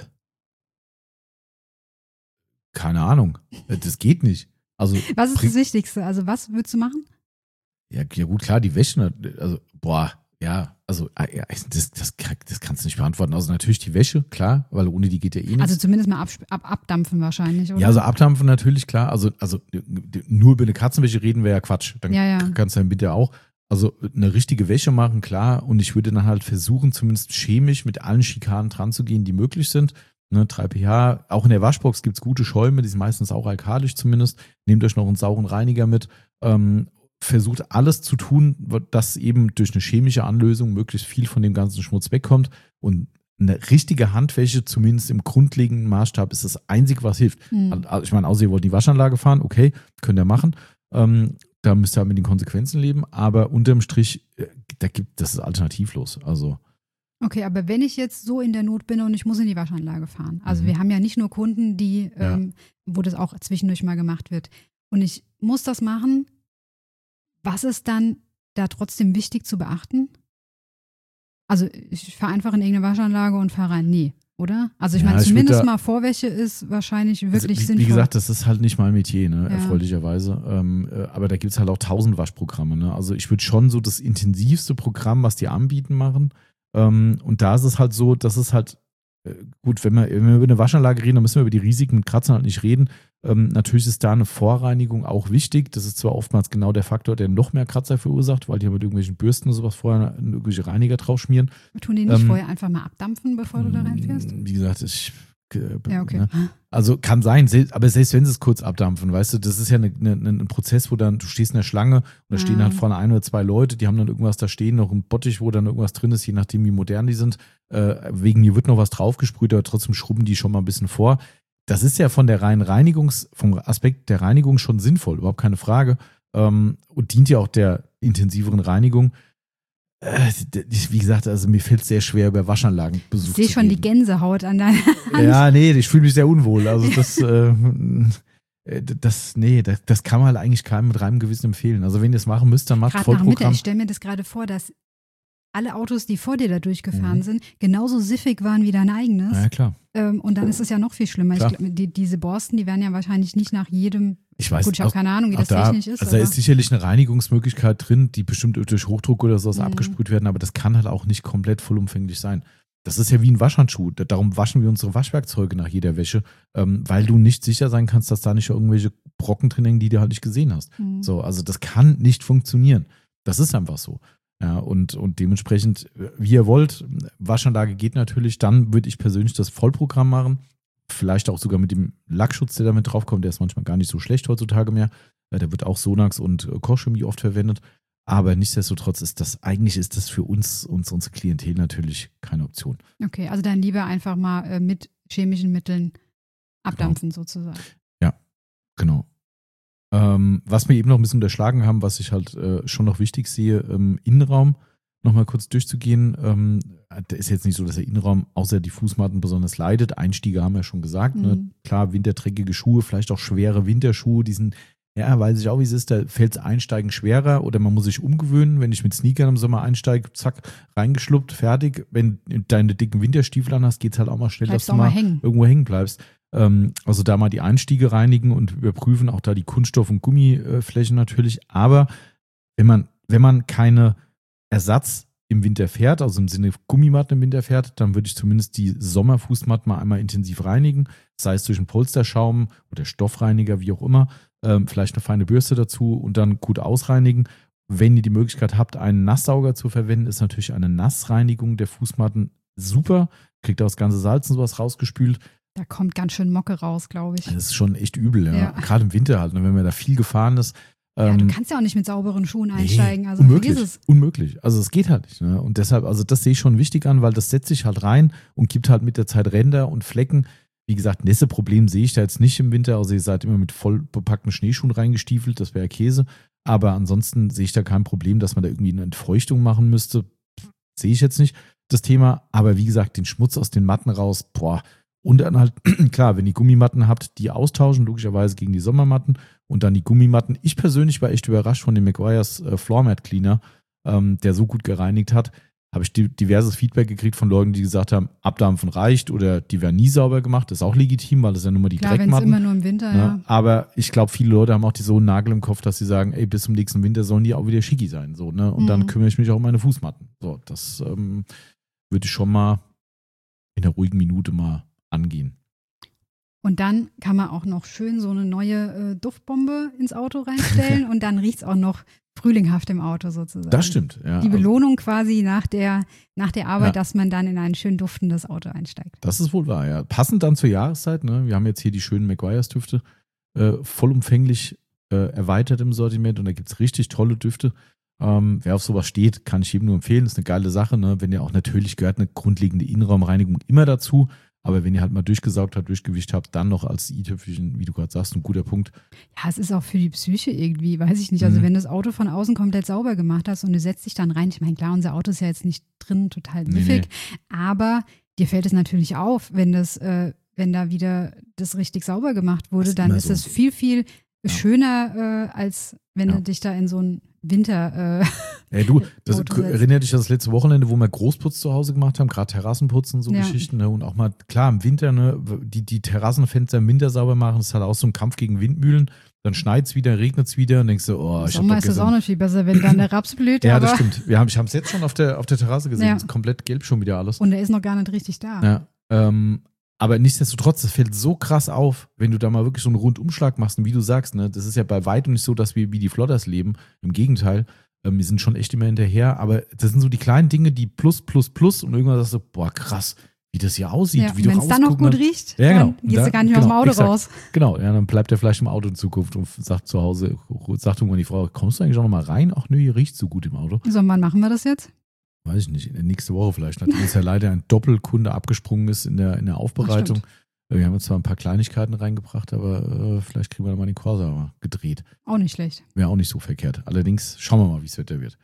keine Ahnung. Das geht nicht. Also, was ist das Wichtigste? Also was würdest du machen? Ja, ja gut, klar, die Wäsche, also, boah, ja, also, ja, das, das, das kannst du nicht beantworten. Also natürlich die Wäsche, klar, weil ohne die geht ja eh nichts. Also zumindest mal ab, ab, abdampfen wahrscheinlich, oder? Ja, also abdampfen natürlich, klar. Also, also nur über eine Katzenwäsche reden wäre ja Quatsch. Dann ja, ja. kannst du dann bitte auch. Also eine richtige Wäsche machen, klar. Und ich würde dann halt versuchen, zumindest chemisch mit allen Schikanen dran zu gehen, die möglich sind. Ne, drei pH, auch in der Waschbox gibt es gute Schäume, die sind meistens auch alkalisch zumindest. Nehmt euch noch einen sauren Reiniger mit. Ähm, versucht alles zu tun, dass eben durch eine chemische Anlösung möglichst viel von dem ganzen Schmutz wegkommt. Und eine richtige Handwäsche, zumindest im grundlegenden Maßstab, ist das Einzige, was hilft. Mhm. Also ich meine, außer ihr wollt in die Waschanlage fahren, okay, könnt ihr machen. Ähm, da müsst ihr halt mit den Konsequenzen leben. Aber unterm Strich, da gibt, das ist alternativlos. Also okay, aber wenn ich jetzt so in der Not bin und ich muss in die Waschanlage fahren, also mhm. wir haben ja nicht nur Kunden, die, ja. ähm, wo das auch zwischendurch mal gemacht wird und ich muss das machen, was ist dann da trotzdem wichtig zu beachten? Also ich fahre einfach in irgendeine Waschanlage und fahre rein, nee, oder? Also ich ja, meine, zumindest da, mal Vorwäsche ist wahrscheinlich wirklich also, wie, sinnvoll. Wie gesagt, das ist halt nicht mein Metier, ne, ja. erfreulicherweise. Ähm, aber da gibt es halt auch tausend Waschprogramme. Ne? Also ich würde schon so das intensivste Programm, was die anbieten, machen. Ähm, und da ist es halt so, dass es halt, äh, gut, wenn wir, wenn wir über eine Waschanlage reden, dann müssen wir über die Risiken mit Kratzern halt nicht reden. Ähm, natürlich ist da eine Vorreinigung auch wichtig. Das ist zwar oftmals genau der Faktor, der noch mehr Kratzer verursacht, weil die mit irgendwelchen Bürsten und sowas vorher irgendwelche Reiniger drauf schmieren. Tun die nicht ähm, vorher einfach mal abdampfen, bevor du da reinfährst? Wie gesagt, ich Ja, okay. Ne? Also kann sein, aber selbst wenn sie es kurz abdampfen, weißt du, das ist ja eine, eine, ein Prozess, wo dann, du stehst in der Schlange und da stehen halt vorne ein oder zwei Leute, die haben dann irgendwas da stehen, noch ein Bottich, wo dann irgendwas drin ist, je nachdem wie modern die sind. Äh, wegen mir wird noch was draufgesprüht, aber trotzdem schrubben die schon mal ein bisschen vor. Das ist ja von der reinen Reinigungs, vom Aspekt der Reinigung schon sinnvoll, überhaupt keine Frage. Ähm, und dient ja auch der intensiveren Reinigung. Wie gesagt, also mir fällt es sehr schwer, über Waschanlagenbesuch zu Ich sehe schon die Gänsehaut an deiner Hand. Ja, nee, ich fühle mich sehr unwohl. Also das, äh, das, nee, das, das kann man halt eigentlich keinem mit reinem Gewissen empfehlen. Also wenn ihr es machen müsst, dann macht Vollprogramm. Nach Mitte, ich stelle mir das gerade vor, dass alle Autos, die vor dir da durchgefahren mhm. sind, genauso siffig waren wie dein eigenes. Ja, klar. Ähm, und dann ist es ja noch viel schlimmer. Ich glaub, die, diese Borsten, die werden ja wahrscheinlich nicht nach jedem. Ich weiß, gut, ich habe keine Ahnung, wie das da, technisch ist. Also da ist sicherlich eine Reinigungsmöglichkeit drin, die bestimmt durch Hochdruck oder sowas mhm. abgesprüht werden, aber das kann halt auch nicht komplett vollumfänglich sein. Das ist ja wie ein Waschhandschuh. Darum waschen wir unsere Waschwerkzeuge nach jeder Wäsche, ähm, weil du nicht sicher sein kannst, dass da nicht irgendwelche Brocken drin hängen, die du halt nicht gesehen hast. Mhm. So, also das kann nicht funktionieren. Das ist einfach so. Ja, und, und dementsprechend, wie ihr wollt, Waschanlage geht natürlich, dann würde ich persönlich das Vollprogramm machen. Vielleicht auch sogar mit dem Lackschutz, der damit draufkommt, der ist manchmal gar nicht so schlecht heutzutage mehr. Der wird auch Sonax und Kochchemie oft verwendet. Aber nichtsdestotrotz ist das, eigentlich ist das für uns, uns unsere Klientel natürlich keine Option. Okay, also dann lieber einfach mal äh, mit chemischen Mitteln abdampfen genau. sozusagen. Ja, genau. Ähm, was wir eben noch ein bisschen unterschlagen haben, was ich halt äh, schon noch wichtig sehe, im Innenraum nochmal kurz durchzugehen. Ähm, da ist jetzt nicht so, dass der Innenraum außer die Fußmatten besonders leidet. Einstiege haben wir schon gesagt. Mhm. Ne? Klar, winterträgige Schuhe, vielleicht auch schwere Winterschuhe, die sind, ja, weiß ich auch, wie es ist, da fällt Einsteigen schwerer oder man muss sich umgewöhnen. Wenn ich mit Sneakern im Sommer einsteige, zack, reingeschluppt, fertig. Wenn du deine dicken Winterstiefel an hast, geht es halt auch mal schnell, bleibst dass du mal hängen. irgendwo hängen bleibst. Also da mal die Einstiege reinigen und überprüfen, auch da die Kunststoff- und Gummiflächen natürlich. Aber wenn man, wenn man keine Ersatz im Winter fährt, also im Sinne Gummimatten im Winter fährt, dann würde ich zumindest die Sommerfußmatten mal einmal intensiv reinigen, sei es durch einen Polsterschaum oder Stoffreiniger, wie auch immer, ähm, vielleicht eine feine Bürste dazu und dann gut ausreinigen. Wenn ihr die Möglichkeit habt, einen Nasssauger zu verwenden, ist natürlich eine Nassreinigung der Fußmatten super. Kriegt auch das ganze Salz und sowas rausgespült. Da kommt ganz schön Mocke raus, glaube ich. Das ist schon echt übel, ja. ja. Gerade im Winter halt, wenn man da viel gefahren ist. Ja, ähm, du kannst ja auch nicht mit sauberen Schuhen einsteigen. Nee, also unmöglich, es. unmöglich. Also es geht halt nicht. Ne? Und deshalb, also das sehe ich schon wichtig an, weil das setzt sich halt rein und gibt halt mit der Zeit Ränder und Flecken. Wie gesagt, Nässeproblem sehe ich da jetzt nicht im Winter. Also ihr seid immer mit voll bepackten Schneeschuhen reingestiefelt, das wäre Käse. Aber ansonsten sehe ich da kein Problem, dass man da irgendwie eine Entfeuchtung machen müsste. Sehe ich jetzt nicht das Thema. Aber wie gesagt, den Schmutz aus den Matten raus, boah. Und dann halt, klar, wenn ihr Gummimatten habt, die austauschen, logischerweise gegen die Sommermatten und dann die Gummimatten. Ich persönlich war echt überrascht von dem Meguiar's äh, Floor Mat Cleaner, ähm, der so gut gereinigt hat. Habe ich di- diverses Feedback gekriegt von Leuten, die gesagt haben, Abdampfen reicht oder die werden nie sauber gemacht. Das ist auch legitim, weil das ist ja nun mal die Klar, wenn es Dreckmatten. immer nur im Winter, Ja, ja. aber ich glaube, viele Leute haben auch die so einen Nagel im Kopf, dass sie sagen, ey, bis zum nächsten Winter sollen die auch wieder schicki sein. So, ne? Und Mhm. dann kümmere ich mich auch um meine Fußmatten. So, das ähm, würde ich schon mal in einer ruhigen Minute mal angehen. Und dann kann man auch noch schön so eine neue äh, Duftbombe ins Auto reinstellen und dann riecht es auch noch frühlinghaft im Auto sozusagen. Das stimmt, ja. Die Belohnung quasi nach der, nach der Arbeit, Ja. dass man dann in ein schön duftendes Auto einsteigt. Das ist wohl wahr, ja. Passend dann zur Jahreszeit, ne? Wir haben jetzt hier die schönen Meguiar's Düfte äh, vollumfänglich äh, erweitert im Sortiment und da gibt es richtig tolle Düfte. Ähm, wer auf sowas steht, kann ich jedem nur empfehlen. Ist eine geile Sache, ne? Wenn ihr auch natürlich gehört eine grundlegende Innenraumreinigung immer dazu. Aber wenn ihr halt mal durchgesaugt habt, durchgewischt habt, dann noch als i-Tüpfelchen, wie du gerade sagst, ein guter Punkt. Ja, es ist auch für die Psyche irgendwie, weiß ich nicht. Also Mhm. wenn du das Auto von außen komplett sauber gemacht hast und du setzt dich dann rein, ich meine, klar, unser Auto ist ja jetzt nicht drin total Nee, siffig, aber dir fällt es natürlich auf, wenn das, äh, wenn da wieder das richtig sauber gemacht wurde, Ist dann immer ist so. es viel, viel Ja. schöner, äh, als wenn Ja. du dich da in so einen Winter, äh, Ey, du, das Auto setzt. erinnert dich an das letzte Wochenende, wo wir Großputz zu Hause gemacht haben, gerade Terrassenputzen, so Ja. Geschichten, ne? Und auch mal, klar, im Winter, ne, die, die Terrassenfenster im Winter sauber machen, das ist halt auch so ein Kampf gegen Windmühlen. Dann schneit es wieder, regnet es wieder und denkst du, oh, im ich hab Sommer doch ist das gestern- auch noch viel besser, wenn dann der Raps blüht. Ja, aber, das stimmt. Wir haben, ich habe es jetzt schon auf der, auf der Terrasse gesehen. Ja. Es ist komplett gelb schon wieder alles. Und der ist noch gar nicht richtig da. Ja, ähm, aber nichtsdestotrotz, das fällt so krass auf, wenn du da mal wirklich so einen Rundumschlag machst. Und wie du sagst, ne, das ist ja bei weitem nicht so, dass wir wie die Flodders leben. Im Gegenteil, ähm, wir sind schon echt immer hinterher. Aber das sind so die kleinen Dinge, die plus, plus, plus. Und irgendwann sagst du, boah, krass, wie das hier aussieht. Ja, wie du wenn es dann noch rausgucken gut riecht, Ja, genau. dann gehst Da- du gar nicht aus genau, dem Auto exakt. raus. Genau, ja, dann bleibt er vielleicht im Auto in Zukunft und sagt zu Hause, sagt irgendwann die Frau, kommst du eigentlich auch noch mal rein? Ach nö, hier riecht so gut im Auto. So, und wann machen wir das jetzt? Weiß ich nicht, nächste Woche vielleicht. Nachdem jetzt ja leider ein Doppelkunde abgesprungen ist in der, in der Aufbereitung. stimmt. Wir haben jetzt zwar ein paar Kleinigkeiten reingebracht, aber äh, vielleicht kriegen wir da mal den Corsa mal gedreht. Auch nicht schlecht. Wäre auch nicht so verkehrt. Allerdings schauen wir mal, wie das Wetter wird.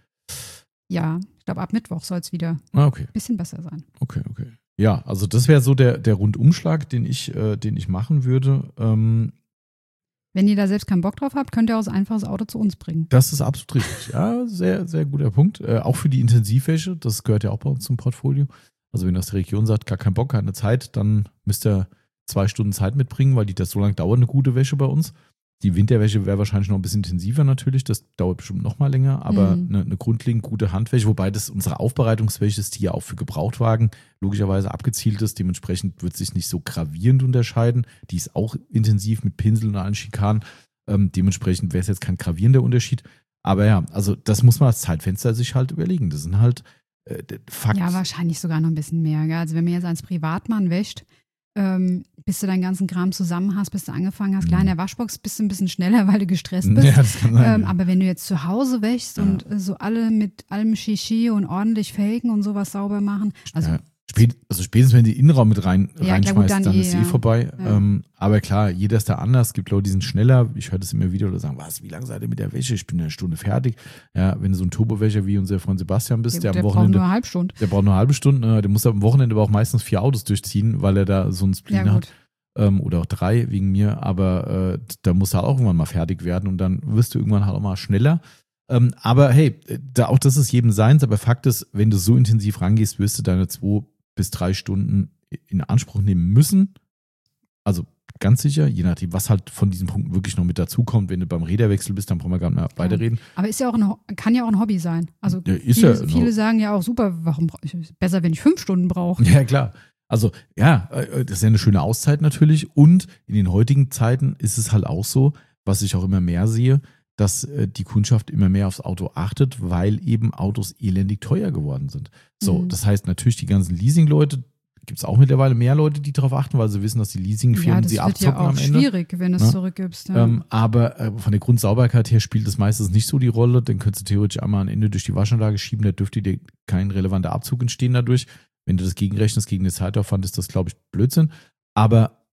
Ja, ich glaube, ab Mittwoch soll es wieder ein Ah, okay, bisschen besser sein. okay, okay. Ja, also das wäre so der, der Rundumschlag, den ich, äh, den ich machen würde. Ähm, Wenn ihr da selbst keinen Bock drauf habt, könnt ihr auch ein einfaches Auto zu uns bringen. Das ist absolut richtig. Ja, sehr, sehr guter Punkt. Äh, auch für die Intensivwäsche, das gehört ja auch bei uns zum Portfolio. Also wenn das die Region sagt, gar keinen Bock, keine Zeit, dann müsst ihr zwei Stunden Zeit mitbringen, weil die das so lange dauert, eine gute Wäsche bei uns. Die Winterwäsche wäre wahrscheinlich noch ein bisschen intensiver natürlich, das dauert bestimmt noch mal länger, aber Mhm. eine, eine grundlegend gute Handwäsche, wobei das unsere Aufbereitungswäsche ist, die ja auch für Gebrauchtwagen logischerweise abgezielt ist, dementsprechend wird sich nicht so gravierend unterscheiden. Die ist auch intensiv mit Pinsel und allen Schikanen, ähm, dementsprechend wäre es jetzt kein gravierender Unterschied. Aber ja, also das muss man als Zeitfenster sich halt überlegen. Das sind halt äh, Fakt. Ja, wahrscheinlich sogar noch ein bisschen mehr. Gell? Also wenn man jetzt als Privatmann wäscht, ähm, bis du deinen ganzen Kram zusammen hast, bis du angefangen hast. Klar, in der Waschbox bist du ein bisschen schneller, weil du gestresst bist. Ja, das kann sein. Ähm, ja. aber wenn du jetzt zu Hause wäschst Ja. und äh, so alle mit allem Shishi und ordentlich faken und sowas sauber machen, also ja. Spät, also spätestens, wenn die Innenraum mit rein, Ja, reinschmeißt, klar, gut, dann, dann eh, ist eh ja. vorbei. Ja. Ähm, aber klar, jeder ist da anders. Es gibt Leute, die sind schneller. Ich höre das immer wieder oder sagen, was, wie lange seid ihr mit der Wäsche? Ich bin in einer Stunde fertig. Ja, wenn du so ein Turbowäscher wie unser Freund Sebastian bist, der, der, der am braucht Wochenende, nur eine halbe Stunde. der braucht nur eine halbe Stunde, ne? Der muss am Wochenende aber auch meistens vier Autos durchziehen, weil er da so einen Spleen Ja, hat. gut. Ähm, oder auch drei wegen mir, aber äh, da muss er auch irgendwann mal fertig werden und dann wirst du irgendwann halt auch mal schneller. Ähm, aber hey, da auch das ist jedem seins, aber Fakt ist, wenn du so intensiv rangehst, wirst du deine zwei bis drei Stunden in Anspruch nehmen müssen. Also ganz sicher, je nachdem, was halt von diesen Punkten wirklich noch mit dazukommt. Wenn du beim Räderwechsel bist, dann brauchen wir gar nicht mehr weiterreden. Aber ist ja auch ein, kann ja auch ein Hobby sein. Also Ja, ist viele, ja ein viele Hobby. sagen ja auch, super, warum brauch ich, besser, wenn ich fünf Stunden brauche. Ja, klar. Also ja, äh, das ist ja eine schöne Auszeit natürlich. Und in den heutigen Zeiten ist es halt auch so, was ich auch immer mehr sehe, dass äh, die Kundschaft immer mehr aufs Auto achtet, weil eben Autos elendig teuer geworden sind. So, Mhm. das heißt natürlich die ganzen Leasing-Leute, gibt es auch mittlerweile mehr Leute, die darauf achten, weil sie wissen, dass die Leasingfirmen Ja, das sie wird abzocken ja auch am Ende. schwierig, wenn du es Ja. zurückgibst. Ja. Ähm, aber äh, von der Grundsauberkeit her spielt das meistens nicht so die Rolle. Dann könntest du theoretisch einmal am Ende durch die Waschanlage schieben, da dürfte dir kein relevanter Abzug entstehen dadurch. Wenn du das gegenrechnest gegen den Zeitaufwand, ist das, glaube ich, Blödsinn. Aber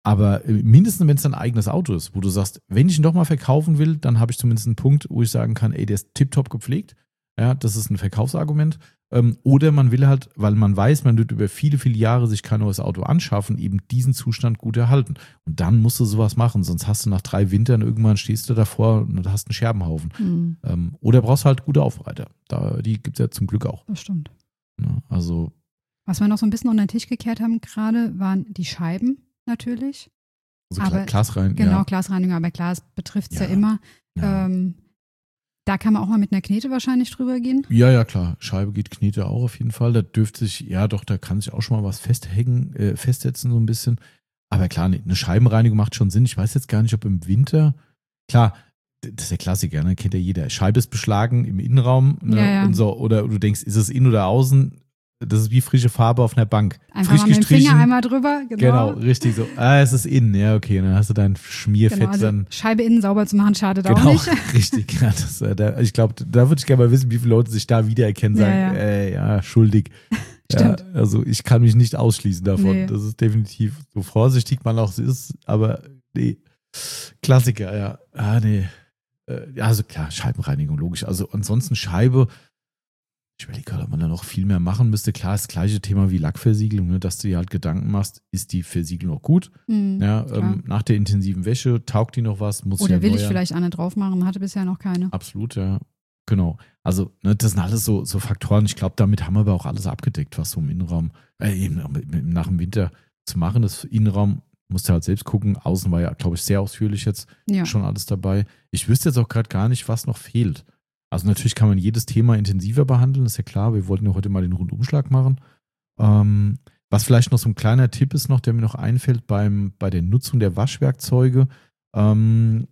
aber mindestens, wenn es dein eigenes Auto ist, wo du sagst, wenn ich ihn doch mal verkaufen will, dann habe ich zumindest einen Punkt, wo ich sagen kann, ey, der ist tipptopp gepflegt. Ja, das ist ein Verkaufsargument. Ähm, oder man will halt, weil man weiß, man wird über viele, viele Jahre sich kein neues Auto anschaffen, eben diesen Zustand gut erhalten. Und dann musst du sowas machen, sonst hast du nach drei Wintern irgendwann stehst du davor und hast einen Scherbenhaufen. Mhm. Ähm, oder brauchst halt gute Aufbereiter. Da, die gibt es ja zum Glück auch. Das stimmt. Ja, also. Was wir noch so ein bisschen unter den Tisch gekehrt haben gerade, waren die Scheiben natürlich. Also aber, Glasreinigung. Genau, ja. Glasreinigung, aber Glas betrifft es ja. ja immer. Ja. Ähm, Da kann man auch mal mit einer Knete wahrscheinlich drüber gehen. Ja, ja, klar. Scheibe geht Knete auch auf jeden Fall. Da dürfte sich, ja doch, da kann sich auch schon mal was festhängen, äh, festsetzen so ein bisschen. Aber klar, eine Scheibenreinigung macht schon Sinn. Ich weiß jetzt gar nicht, ob im Winter, klar, das ist der Klassiker, ne? Kennt ja jeder. Scheibe ist beschlagen im Innenraum, ne? Ja, ja. Und so, oder du denkst, ist es innen oder außen? Das ist wie frische Farbe auf einer Bank. Einfach Frisch mal mit dem gestrichen. Finger einmal drüber. Genau, genau richtig so. Ah, es ist innen, ja, okay. Dann hast du dein Schmierfett genau, also dann. Scheibe innen sauber zu machen, schadet Genau, auch nicht. richtig. Ja, das, äh, da, ich glaube, da würde ich gerne mal wissen, wie viele Leute sich da wiedererkennen, sagen, Ja, ja. Äh, ja schuldig. Stimmt. Ja, also ich kann mich nicht ausschließen davon. Nee. Das ist definitiv, so vorsichtig man auch ist, aber nee. Klassiker, ja. Ah, nee. Äh, ja, also klar, Scheibenreinigung, logisch. Also ansonsten Scheibe, ich überlege gerade, ob man da noch viel mehr machen müsste. Klar, das gleiche Thema wie Lackversiegelung, ne, dass du dir halt Gedanken machst, ist die Versiegelung noch gut? Mhm, ja, ähm, nach der intensiven Wäsche, taugt die noch was? Muss Oder ja will neu ich an- vielleicht eine drauf machen, hatte bisher noch keine. Absolut, ja. Genau. Also, ne, das sind alles so, so Faktoren. Ich glaube, damit haben wir aber auch alles abgedeckt, was so im Innenraum, äh, eben nach dem Winter zu machen. Das Innenraum musst du halt selbst gucken. Außen war ja, glaube ich, sehr ausführlich jetzt Ja. schon alles dabei. Ich wüsste jetzt auch gerade gar nicht, was noch fehlt. Also natürlich kann man jedes Thema intensiver behandeln, ist ja klar. Wir wollten ja heute mal den Rundumschlag machen. Ähm, was vielleicht noch so ein kleiner Tipp ist noch, der mir noch einfällt beim, bei der Nutzung der Waschwerkzeuge. Ähm,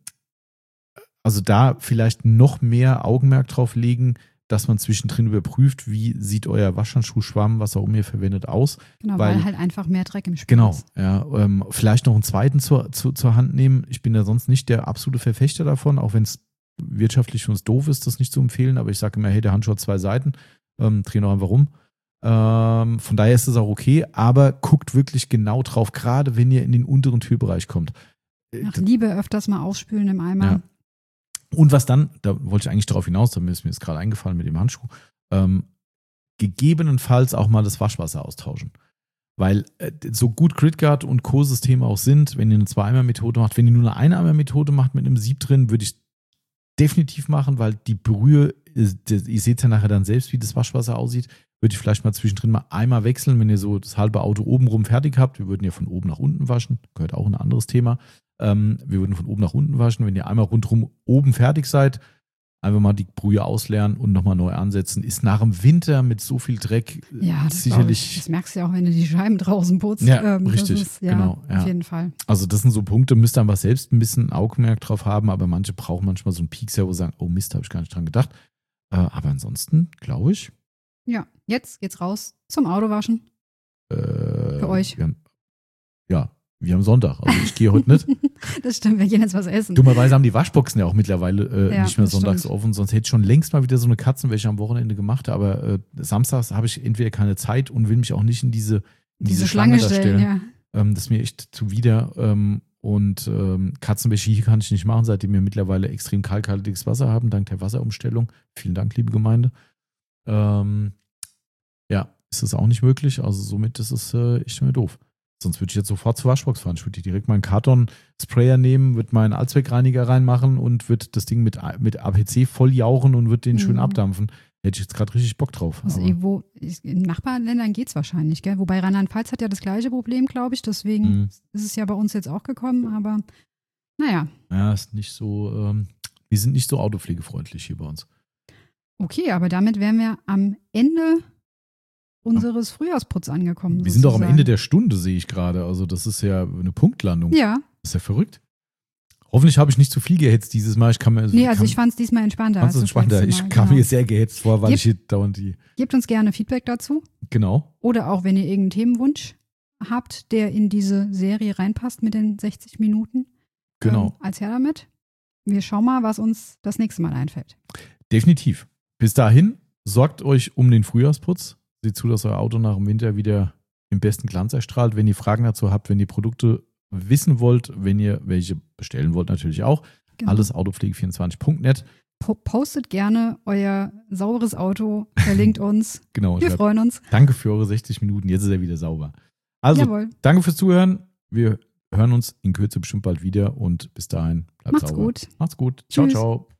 also da vielleicht noch mehr Augenmerk drauf legen, dass man zwischendrin überprüft, wie sieht euer Waschhandschuhschwamm, was auch immer ihr verwendet, aus. Genau, weil, weil halt einfach mehr Dreck im Spiel Genau, ist. ja. Ähm, vielleicht noch einen zweiten zur, zu, zur Hand nehmen. Ich bin ja sonst nicht der absolute Verfechter davon, auch wenn es wirtschaftlich für uns doof ist, das nicht zu empfehlen, aber ich sage immer, hey, der Handschuh hat zwei Seiten, ähm, dreh noch einfach rum. Ähm, von daher ist es auch okay, aber guckt wirklich genau drauf, gerade wenn ihr in den unteren Türbereich kommt. Nach Liebe öfters mal ausspülen im Eimer. Ja. Und was dann, da wollte ich eigentlich darauf hinaus, da ist mir jetzt gerade eingefallen mit dem Handschuh, ähm, gegebenenfalls auch mal das Waschwasser austauschen. Weil äh, so gut GridGuard und Co-Systeme auch sind, wenn ihr eine Zwei-Eimer-Methode macht, wenn ihr nur eine Eine-Eimer-Methode macht mit einem Sieb drin, würde ich definitiv machen, weil die Brühe, ihr seht ja nachher dann selbst, wie das Waschwasser aussieht, würde ich vielleicht mal zwischendrin mal einmal wechseln, wenn ihr so das halbe Auto obenrum fertig habt. Wir würden ja von oben nach unten waschen, gehört auch ein anderes Thema. Ähm, wir würden von oben nach unten waschen. Wenn ihr einmal rundherum oben fertig seid, einfach mal die Brühe ausleeren und nochmal neu ansetzen. Ist nach dem Winter mit so viel Dreck Ja, das sicherlich. Ich, das merkst du ja auch, wenn du die Scheiben draußen putzt. Ja, ähm, richtig, Das ist, ja, genau, ja. Auf jeden Fall. Also das sind so Punkte, müsst ihr einfach selbst ein bisschen Augenmerk drauf haben, aber manche brauchen manchmal so einen Piekser, wo sie sagen, oh Mist, habe ich gar nicht dran gedacht. Äh, aber ansonsten, glaube ich. Ja, jetzt geht's raus zum Autowaschen. Äh, Für euch. Wir haben, ja, wir haben Sonntag. Also ich gehe heute nicht. Das stimmt, wir gehen jetzt was essen. Dummerweise haben die Waschboxen ja auch mittlerweile äh, Ja, nicht mehr das sonntags stimmt. offen, sonst hätte ich schon längst mal wieder so eine Katzenwäsche am Wochenende gemacht, aber äh, samstags habe ich entweder keine Zeit und will mich auch nicht in diese, in diese, Diese Schlange, Schlange da stellen, stellen. ja. Ähm, das ist mir echt zuwider. Ähm, und ähm, Katzenwäsche hier kann ich nicht machen, seitdem wir mittlerweile extrem kalkhaltiges Wasser haben, dank der Wasserumstellung. Vielen Dank, liebe Gemeinde. Ähm, ja, ist es auch nicht möglich. Also somit ist es äh, echt mir doof. Sonst würde ich jetzt sofort zur Waschbox fahren. Ich würde direkt meinen Karton-Sprayer nehmen, würde meinen Allzweckreiniger reinmachen und würde das Ding mit, mit A P C voll jauchen und würde den Mhm. schön abdampfen. Hätte ich jetzt gerade richtig Bock drauf. Also Aber, irgendwo, in Nachbarländern geht's wahrscheinlich, gell? Wobei Rheinland-Pfalz hat ja das gleiche Problem, glaube ich. Deswegen Mhm. ist es ja bei uns jetzt auch gekommen. Aber naja, ja, ist nicht so, ähm, wir sind nicht so autopflegefreundlich hier bei uns. okay, aber damit wären wir am Ende unseres Frühjahrsputz angekommen. Wir sind doch am sozusagen. Ende der Stunde, sehe ich gerade. Also das ist ja eine Punktlandung. Ja, Das ist ja verrückt. Hoffentlich habe ich nicht zu viel gehetzt dieses Mal. Ich kann mir, nee, also kann, ich fand es diesmal entspannter. fand's als das entspannter. letzte Mal, Ich kam genau. mir sehr gehetzt vor, weil Gib- ich hier dauernd die. Gebt uns gerne Feedback dazu. Genau. Oder auch, wenn ihr irgendeinen Themenwunsch habt, der in diese Serie reinpasst mit den sechzig Minuten. Genau. Ähm, als her damit. Wir schauen mal, was uns das nächste Mal einfällt. Definitiv. Bis dahin, sorgt euch um den Frühjahrsputz. Seht zu, dass euer Auto nach dem Winter wieder im besten Glanz erstrahlt. Wenn ihr Fragen dazu habt, wenn ihr Produkte wissen wollt, wenn ihr welche bestellen wollt, natürlich auch. Genau. Alles autopflege vierundzwanzig punkt net. Postet gerne euer sauberes Auto, verlinkt uns. Genau. Wir freuen uns. Danke für eure sechzig Minuten, jetzt ist er wieder sauber. Also, Jawohl. Danke fürs Zuhören. Wir hören uns in Kürze bestimmt bald wieder und bis dahin bleibt Macht's sauber. Gut. Macht's gut. Ciao, Tschüss. Ciao.